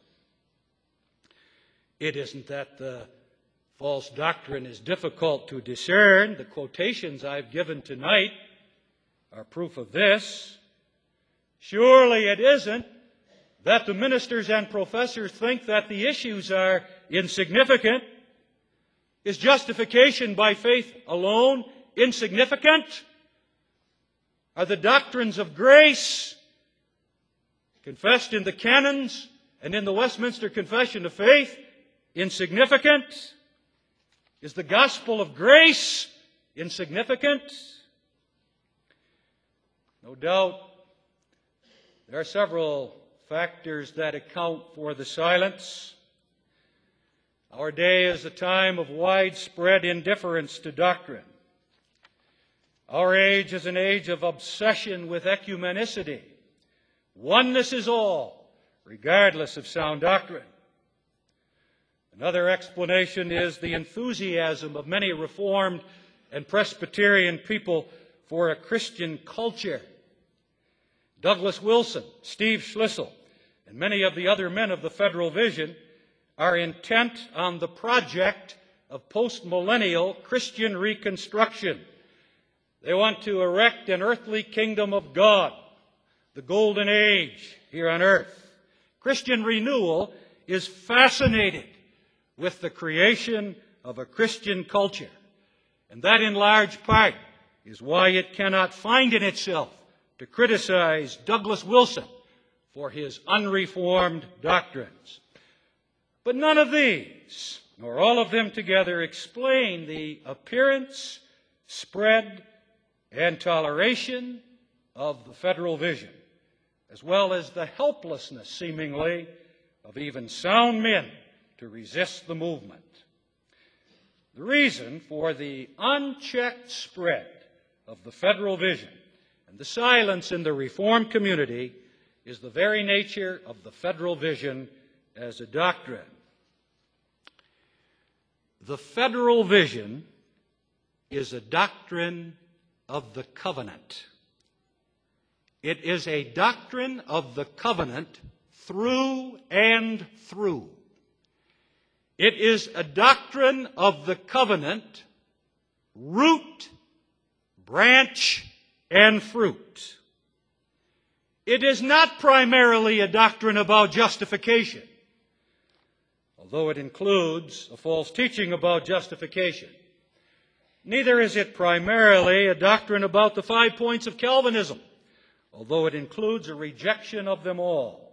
It isn't that the false doctrine is difficult to discern. The quotations I've given tonight are proof of this. Surely it isn't that the ministers and professors think that the issues are insignificant. Is justification by faith alone insignificant? Are the doctrines of grace confessed in the canons and in the Westminster Confession of Faith insignificant? Is the gospel of grace insignificant? No doubt there are several factors that account for the silence. Our day is a time of widespread indifference to doctrine. Our age is an age of obsession with ecumenicity. Oneness is all, regardless of sound doctrine. Another explanation is the enthusiasm of many Reformed and Presbyterian people for a Christian culture. Douglas Wilson, Steve Schlissel, and many of the other men of the Federal Vision are intent on the project of postmillennial Christian reconstruction. They want to erect an earthly kingdom of God, the golden age here on earth. Christian renewal is fascinated with the creation of a Christian culture, and that in large part is why it cannot find in itself to criticize Douglas Wilson for his unreformed doctrines. But none of these, nor all of them together, explain the appearance, spread, and toleration of the Federal Vision, as well as the helplessness, seemingly, of even sound men to resist the movement. The reason for the unchecked spread of the Federal Vision and the silence in the Reformed community is the very nature of the Federal Vision as a doctrine. The Federal Vision is a doctrine of the covenant. It is a doctrine of the covenant through and through. It is a doctrine of the covenant, root, branch, and fruit. It is not primarily a doctrine about justification, although it includes a false teaching about justification. Neither is it primarily a doctrine about the five points of Calvinism, although it includes a rejection of them all.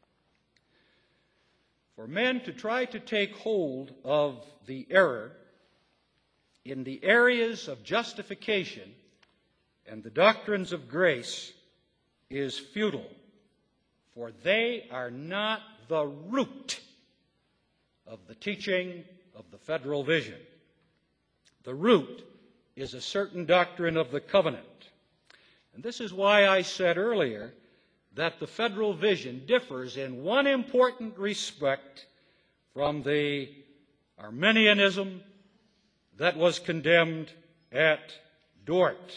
For men to try to take hold of the error in the areas of justification and the doctrines of grace is futile, for they are not the root of the teaching of the Federal Vision. The root is a certain doctrine of the covenant. And this is why I said earlier that the Federal Vision differs in one important respect from the Arminianism that was condemned at Dort.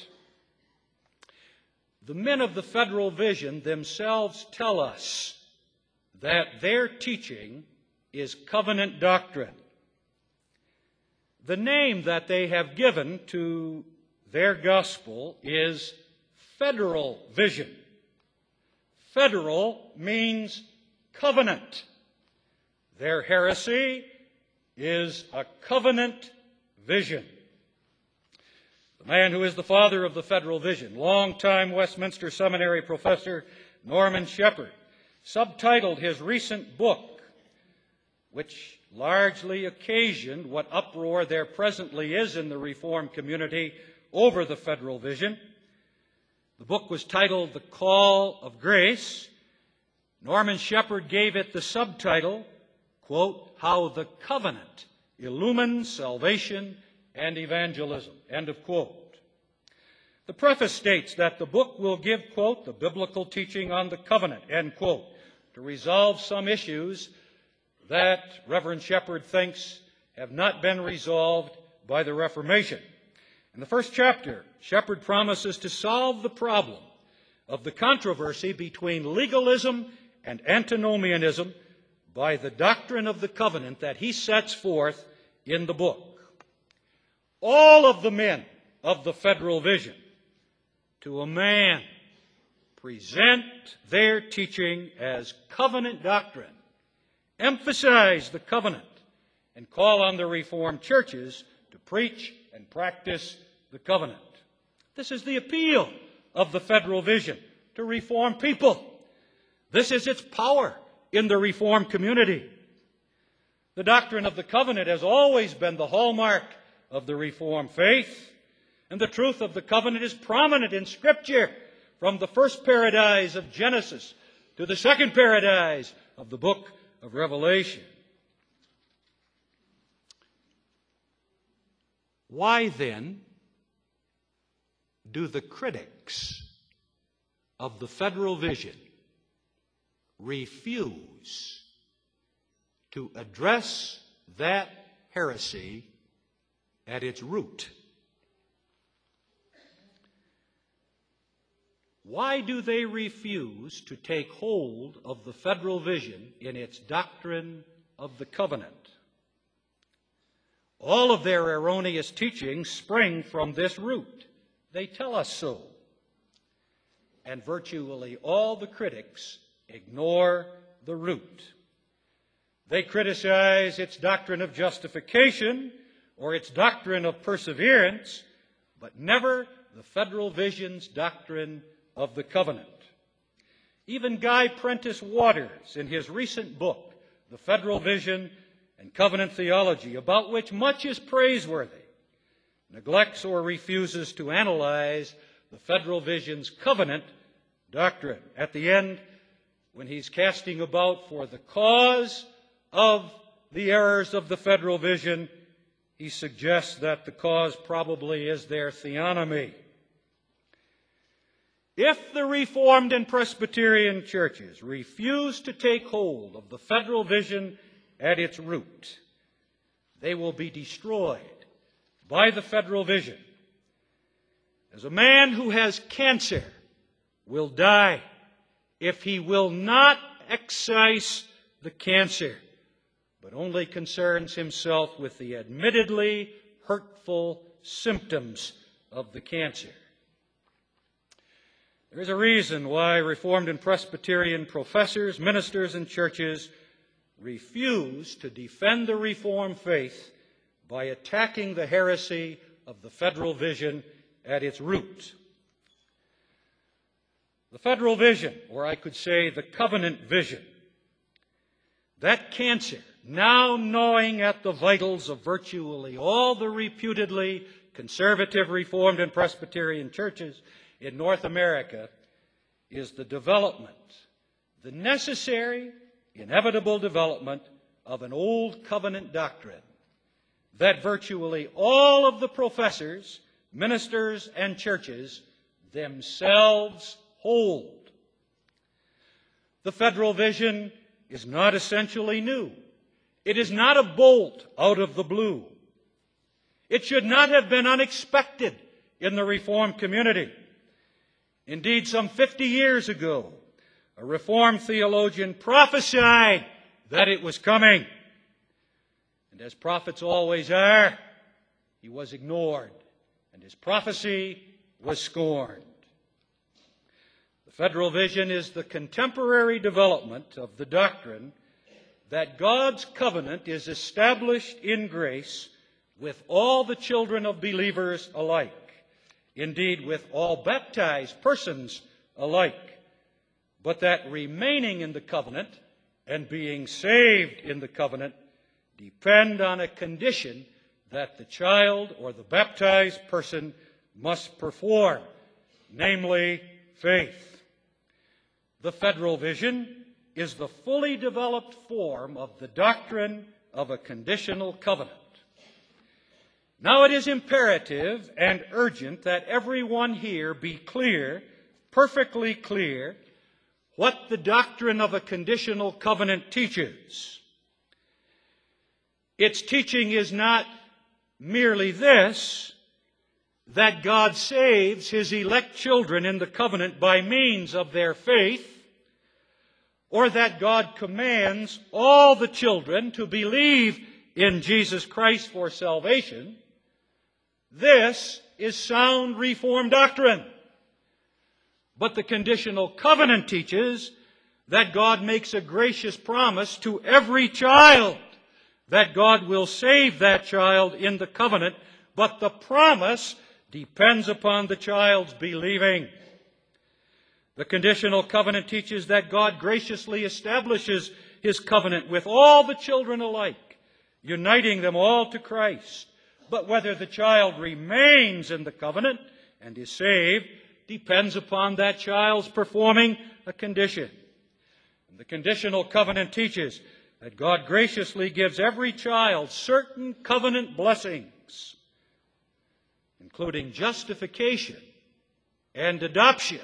The men of the Federal Vision themselves tell us that their teaching is covenant doctrine. The name that they have given to their gospel is Federal Vision. Federal means covenant. Their heresy is a covenant vision. The man who is the father of the Federal Vision, longtime Westminster Seminary professor Norman Shepherd, subtitled his recent book, which largely occasioned what uproar there presently is in the Reformed community over the Federal Vision. The book was titled The Call of Grace. Norman Shepherd gave it the subtitle, quote, How the Covenant Illumines Salvation and Evangelism, end of quote. The preface states that the book will give, quote, the biblical teaching on the covenant, end quote, to resolve some issues that Reverend Shepherd thinks have not been resolved by the Reformation. In the first chapter, Shepherd promises to solve the problem of the controversy between legalism and antinomianism by the doctrine of the covenant that he sets forth in the book. All of the men of the Federal Vision, to a man, present their teaching as covenant doctrine, emphasize the covenant, and call on the Reformed churches to preach and practice the covenant. This is the appeal of the Federal Vision to Reformed people. This is its power in the Reformed community. The doctrine of the covenant has always been the hallmark of the Reformed faith, and the truth of the covenant is prominent in Scripture, from the first paradise of Genesis to the second paradise of the book of Revelation. Why then do the critics of the Federal Vision refuse to address that heresy at its root? Why do they refuse to take hold of the Federal Vision in its doctrine of the covenant? All of their erroneous teachings spring from this root. They tell us so. And virtually all the critics ignore the root. They criticize its doctrine of justification or its doctrine of perseverance, but never the Federal Vision's doctrine of the covenant. Even Guy Prentice Waters, in his recent book, The Federal Vision and Covenant Theology, about which much is praiseworthy, neglects or refuses to analyze the Federal Vision's covenant doctrine. At the end, when he's casting about for the cause of the errors of the Federal Vision, he suggests that the cause probably is their theonomy. If the Reformed and Presbyterian churches refuse to take hold of the Federal Vision at its root, they will be destroyed by the Federal Vision. As a man who has cancer will die if he will not excise the cancer, but only concerns himself with the admittedly hurtful symptoms of the cancer. There is a reason why Reformed and Presbyterian professors, ministers, and churches refuse to defend the Reformed faith by attacking the heresy of the Federal Vision at its root. The Federal Vision, or I could say the Covenant Vision, that cancer, now gnawing at the vitals of virtually all the reputedly conservative Reformed and Presbyterian churches in North America, is the development, the necessary, inevitable development of an old covenant doctrine that virtually all of the professors, ministers, and churches themselves hold. The Federal Vision is not essentially new. It is not a bolt out of the blue. It should not have been unexpected in the Reformed community. Indeed, some fifty years ago, a Reformed theologian prophesied that it was coming. And as prophets always are, he was ignored, and his prophecy was scorned. The Federal Vision is the contemporary development of the doctrine that God's covenant is established in grace with all the children of believers alike. Indeed, with all baptized persons alike, but that remaining in the covenant and being saved in the covenant depend on a condition that the child or the baptized person must perform, namely faith. The Federal Vision is the fully developed form of the doctrine of a conditional covenant. Now it is imperative and urgent that everyone here be clear, perfectly clear, what the doctrine of a conditional covenant teaches. Its teaching is not merely this, that God saves His elect children in the covenant by means of their faith, or that God commands all the children to believe in Jesus Christ for salvation. This is sound Reformed doctrine. But the conditional covenant teaches that God makes a gracious promise to every child that God will save that child in the covenant, but the promise depends upon the child's believing. The conditional covenant teaches that God graciously establishes His covenant with all the children alike, uniting them all to Christ. But whether the child remains in the covenant and is saved depends upon that child's performing a condition. And the conditional covenant teaches that God graciously gives every child certain covenant blessings, including justification and adoption.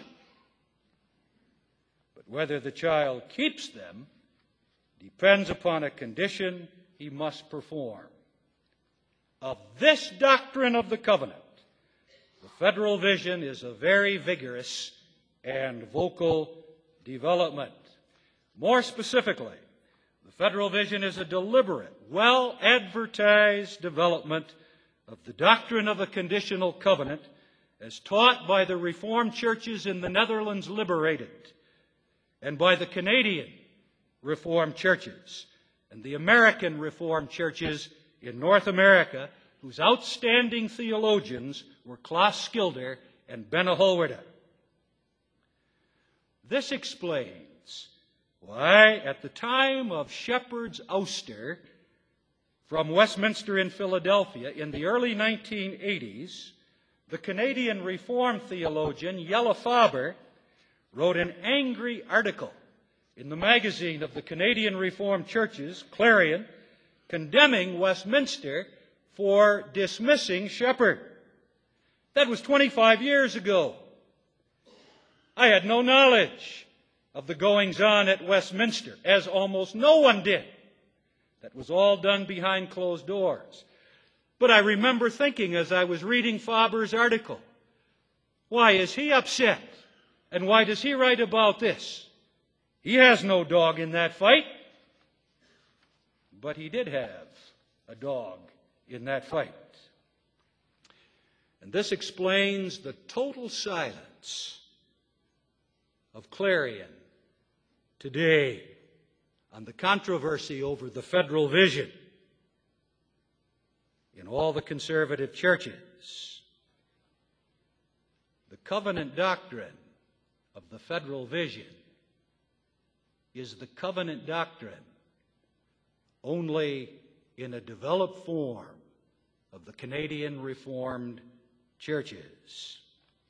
But whether the child keeps them depends upon a condition he must perform. Of this doctrine of the covenant, the Federal Vision is a very vigorous and vocal development. More specifically, the Federal Vision is a deliberate, well-advertised development of the doctrine of a conditional covenant as taught by the Reformed churches in the Netherlands liberated, and by the Canadian Reformed churches and the American Reformed churches in North America, whose outstanding theologians were Klaas Schilder and Benne Holwerda. This explains why, at the time of Shepherd's ouster from Westminster in Philadelphia in the early nineteen eighties, the Canadian Reformed theologian Jelle Faber wrote an angry article in the magazine of the Canadian Reformed Churches, Clarion, condemning Westminster for dismissing Shepherd. That was twenty-five years ago. I had no knowledge of the goings-on at Westminster, as almost no one did. That was all done behind closed doors. But I remember thinking as I was reading Faber's article, why is he upset? And why does he write about this? He has no dog in that fight. But he did have a dog in that fight. And this explains the total silence of Clarion today on the controversy over the Federal Vision in all the conservative churches. The covenant doctrine of the Federal Vision is the covenant doctrine only in a developed form of the Canadian Reformed churches.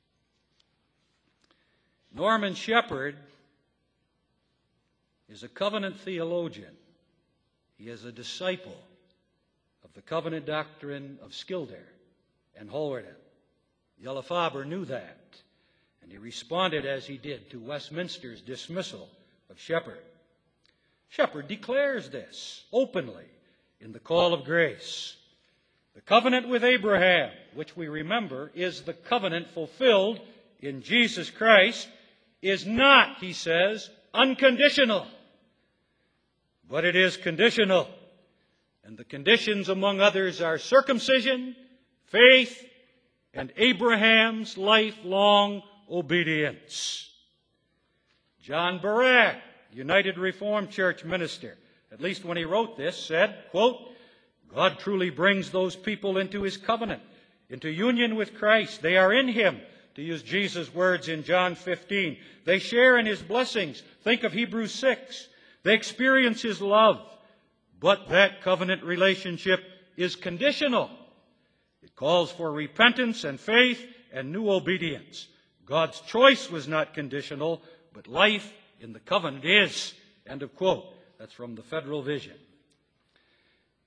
Norman Shepherd is a covenant theologian. He is a disciple of the covenant doctrine of Schilder and Holwerda. Jelle Faber knew that, and he responded as he did to Westminster's dismissal of Shepherd. Shepherd declares this openly in the Call of Grace. The covenant with Abraham, which we remember is the covenant fulfilled in Jesus Christ, is not, he says, unconditional, but it is conditional. And the conditions, among others, are circumcision, faith, and Abraham's lifelong obedience. John Barak, United Reformed Church minister, at least when he wrote this, said, quote, God truly brings those people into His covenant, into union with Christ. They are in Him, to use Jesus' words in John fifteen. They share in His blessings. Think of Hebrews six. They experience His love. But that covenant relationship is conditional. It calls for repentance and faith and new obedience. God's choice was not conditional, but life in the covenant is. End of quote. That's from the Federal Vision.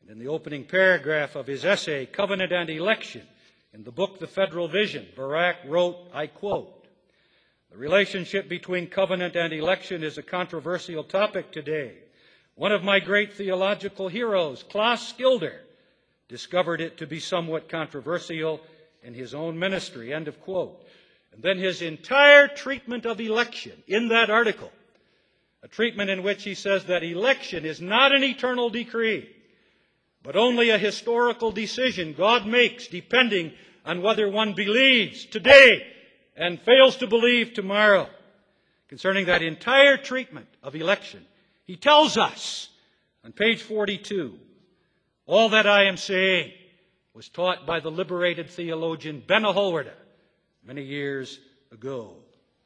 And in the opening paragraph of his essay, Covenant and Election, in the book The Federal Vision, Barak wrote, I quote, "The relationship between covenant and election is a controversial topic today. One of my great theological heroes, Klaus Schilder, discovered it to be somewhat controversial in his own ministry," end of quote. And then his entire treatment of election in that article, a treatment in which he says that election is not an eternal decree, but only a historical decision God makes depending on whether one believes today and fails to believe tomorrow. Concerning that entire treatment of election, he tells us on page forty-two, all that I am saying was taught by the liberated theologian Benno Holwerda many years ago.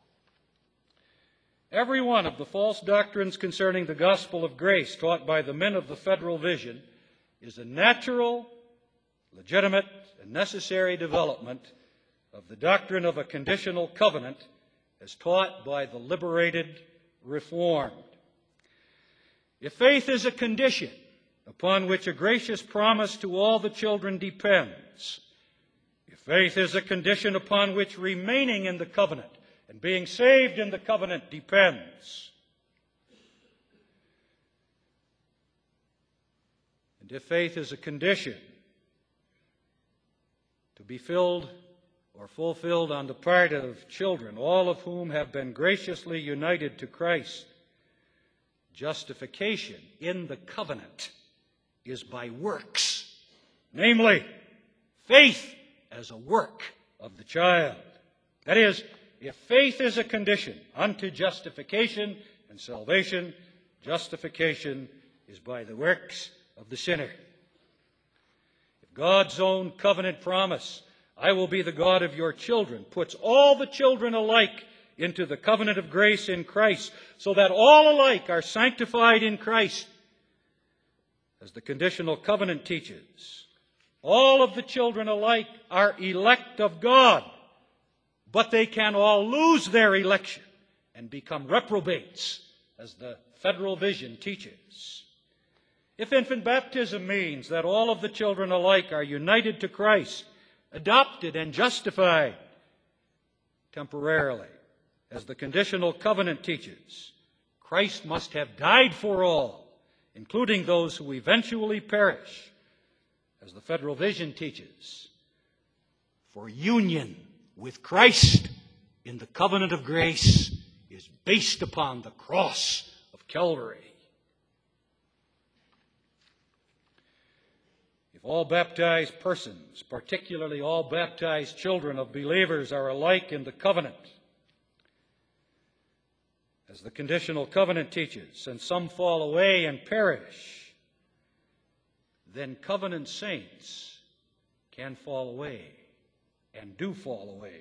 Every one of the false doctrines concerning the gospel of grace taught by the men of the Federal Vision is a natural, legitimate, and necessary development of the doctrine of a conditional covenant as taught by the liberated Reformed. If faith is a condition upon which a gracious promise to all the children depends, if faith is a condition upon which remaining in the covenant and being saved in the covenant depends, and if faith is a condition to be filled or fulfilled on the part of children, all of whom have been graciously united to Christ, justification in the covenant is by works, namely, faith as a work of the child. That is, if faith is a condition unto justification and salvation, justification is by the works of the sinner. If God's own covenant promise, I will be the God of your children, puts all the children alike into the covenant of grace in Christ, so that all alike are sanctified in Christ, as the conditional covenant teaches, all of the children alike are elect of God, but they can all lose their election and become reprobates, as the Federal Vision teaches. If infant baptism means that all of the children alike are united to Christ, adopted and justified temporarily, as the conditional covenant teaches, Christ must have died for all, including those who eventually perish, as the Federal Vision teaches, for union with Christ in the covenant of grace is based upon the cross of Calvary. If all baptized persons, particularly all baptized children of believers, are alike in the covenant, as the conditional covenant teaches, and some fall away and perish, then covenant saints can fall away and do fall away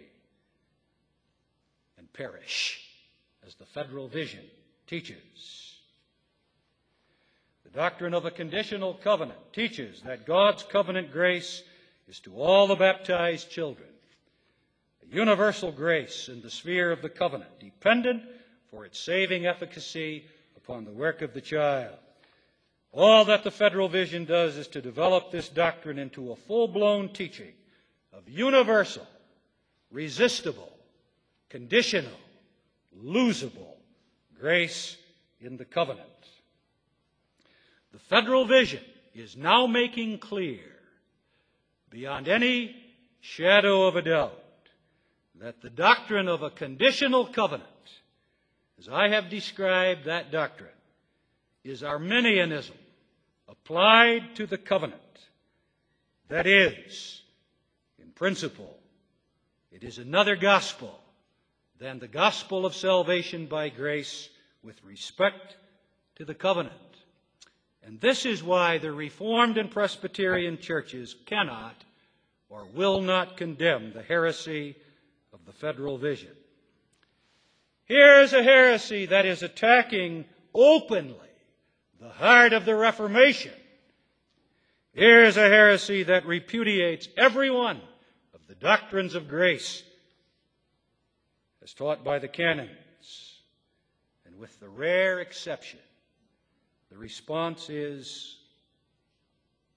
and perish, as the Federal Vision teaches. The doctrine of a conditional covenant teaches that God's covenant grace is to all the baptized children, a universal grace in the sphere of the covenant, dependent for its saving efficacy upon the work of the child. All that the Federal Vision does is to develop this doctrine into a full-blown teaching of universal, resistible, conditional, losable grace in the covenant. The Federal Vision is now making clear, beyond any shadow of a doubt, that the doctrine of a conditional covenant, as I have described that doctrine, is Arminianism applied to the covenant. That is, in principle, it is another gospel than the gospel of salvation by grace with respect to the covenant. And this is why the Reformed and Presbyterian churches cannot or will not condemn the heresy of the Federal Vision. Here is a heresy that is attacking openly the heart of the Reformation. Here is a heresy that repudiates every one of the doctrines of grace as taught by the canons. And with the rare exception, the response is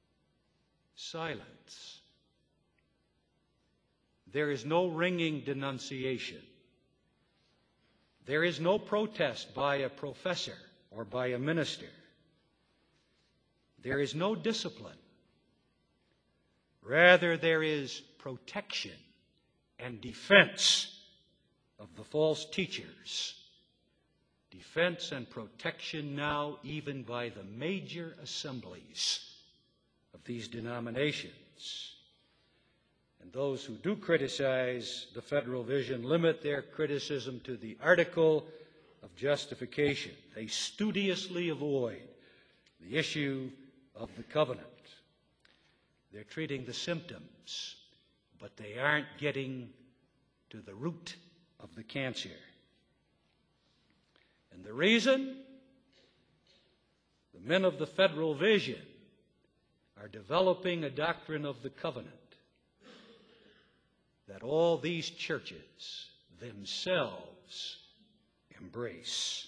silence. There is no ringing denunciation. There is no protest by a professor or by a minister. There is no discipline. Rather, there is protection and defense of the false teachers. Defense and protection now even by the major assemblies of these denominations. And those who do criticize the federal vision limit their criticism to the article of justification. They studiously avoid the issue of the covenant. They're treating the symptoms, but they aren't getting to the root of the cancer. And the reason? The men of the federal vision are developing a doctrine of the covenant that all these churches themselves embrace.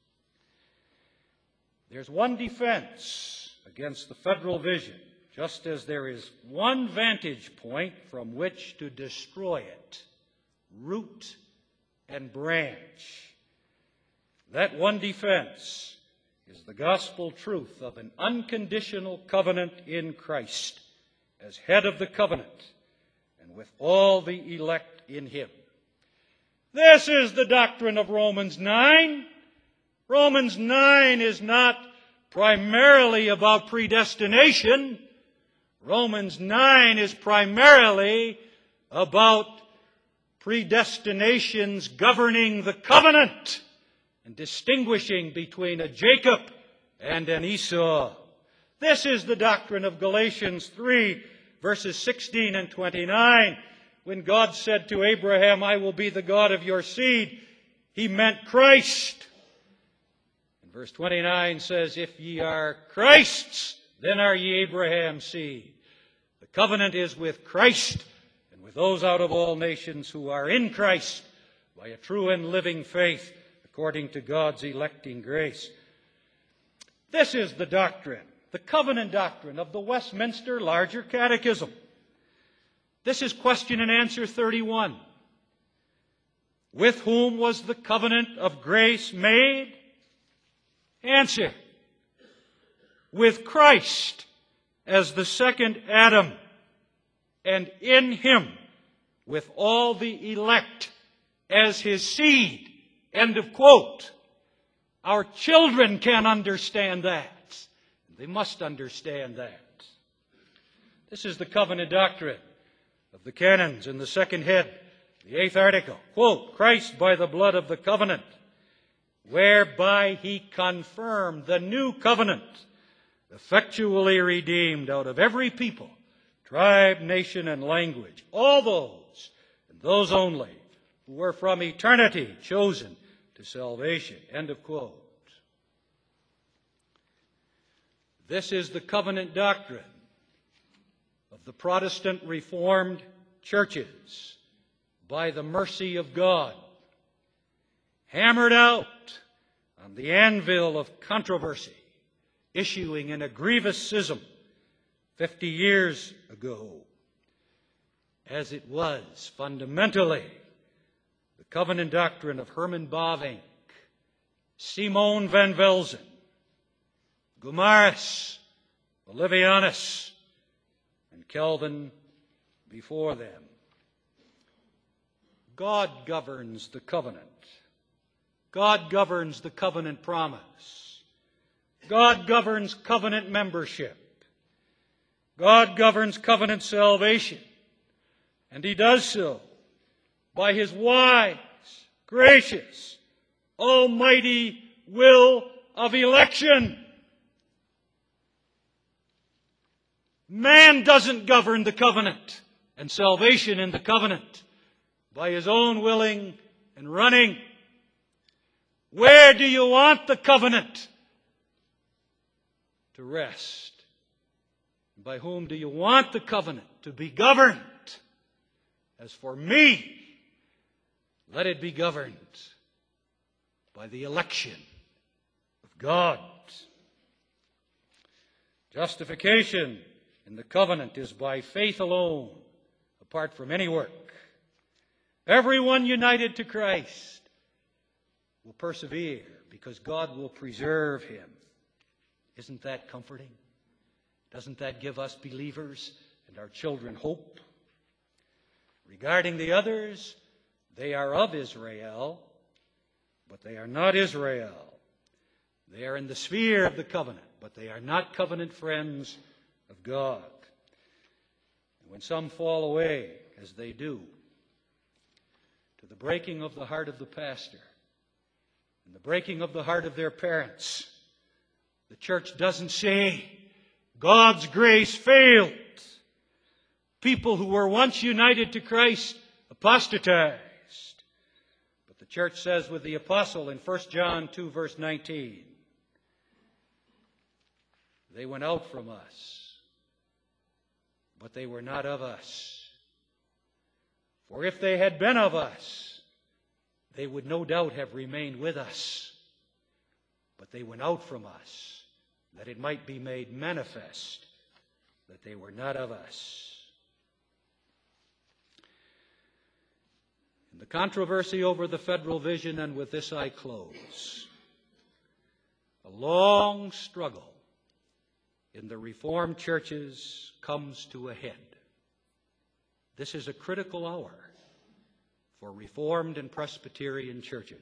There's one defense against the federal vision, just as there is one vantage point from which to destroy it, root and branch. That one defense is the gospel truth of an unconditional covenant in Christ as head of the covenant and with all the elect in him. This is the doctrine of Romans nine. Romans nine is not primarily about predestination. Romans nine is primarily about predestinations governing the covenant and distinguishing between a Jacob and an Esau. This is the doctrine of Galatians three, verses sixteen and twenty-nine. When God said to Abraham, I will be the God of your seed, he meant Christ. And verse twenty-nine says, if ye are Christ's, then are ye Abraham's seed. The covenant is with Christ and with those out of all nations who are in Christ by a true and living faith according to God's electing grace. This is the doctrine, the covenant doctrine of the Westminster Larger Catechism. This is question and answer thirty-one. With whom was the covenant of grace made? Answer. With Christ as the second Adam, and in him with all the elect as his seed. End of quote. Our children can understand that. They must understand that. This is the covenant doctrine of the canons in the second head, the eighth article. Quote, Christ by the blood of the covenant, whereby he confirmed the new covenant, effectually redeemed out of every people, tribe, nation, and language, all those, and those only, who were from eternity chosen to salvation. End of quote. This is the covenant doctrine of the Protestant Reformed churches by the mercy of God, hammered out on the anvil of controversy, issuing in a grievous schism fifty years ago, as it was fundamentally the covenant doctrine of Herman Bavinck, Simon van Velzen, Gomarus, Olivianus, and Calvin before them. God governs the covenant. God governs the covenant promise. God governs covenant membership. God governs covenant salvation. And he does so by his wise, gracious, almighty will of election. Man doesn't govern the covenant and salvation in the covenant by his own willing and running. Where do you want the covenant to rest? By whom do you want the covenant to be governed? As for me, let it be governed by the election of God. Justification in the covenant is by faith alone, apart from any work. Everyone united to Christ will persevere because God will preserve him. Isn't that comforting? Doesn't that give us believers and our children hope? Regarding the others, they are of Israel, but they are not Israel. They are in the sphere of the covenant, but they are not covenant friends of God. And when some fall away, as they do, to the breaking of the heart of the pastor and the breaking of the heart of their parents, the church doesn't say, God's grace failed. People who were once united to Christ apostatized. But the church says with the apostle in First John two, verse nineteen, they went out from us, but they were not of us. For if they had been of us, they would no doubt have remained with us. But they went out from us, that it might be made manifest that they were not of us. In the controversy over the federal vision, and with this I close, a long struggle in the Reformed churches comes to a head. This is a critical hour for Reformed and Presbyterian churches.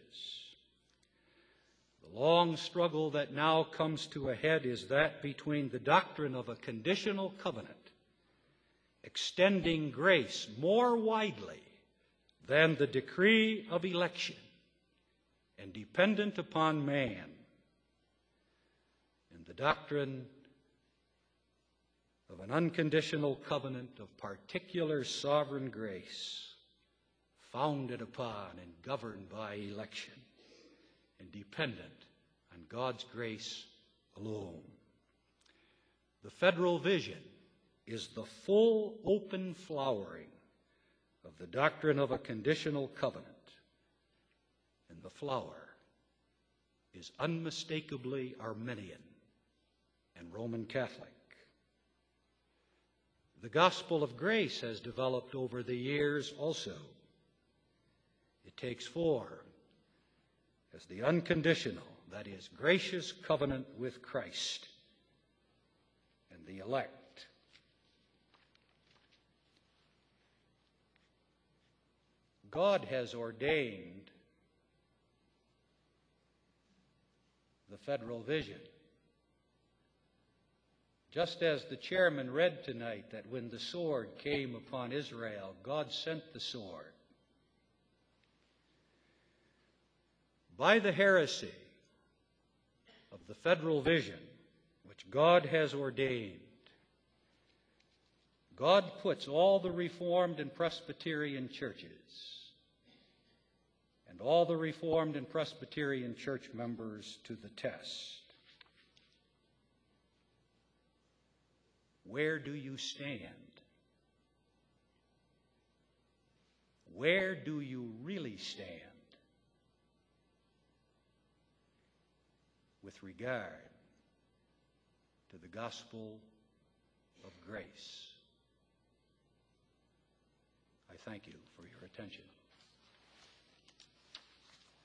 The long struggle that now comes to a head is that between the doctrine of a conditional covenant, extending grace more widely than the decree of election and dependent upon man, and the doctrine of an unconditional covenant of particular sovereign grace founded upon and governed by election and dependent on God's grace alone. The federal vision is the full open flowering of the doctrine of a conditional covenant, and the flower is unmistakably Arminian and Roman Catholic. The gospel of grace has developed over the years also. It takes form as the unconditional, that is, gracious covenant with Christ and the elect. God has ordained the federal vision. Just as the chairman read tonight that when the sword came upon Israel, God sent the sword. By the heresy of the federal vision, which God has ordained, God puts all the Reformed and Presbyterian churches and all the Reformed and Presbyterian church members to the test. Where do you stand? Where do you really stand with regard to the gospel of grace? I thank you for your attention.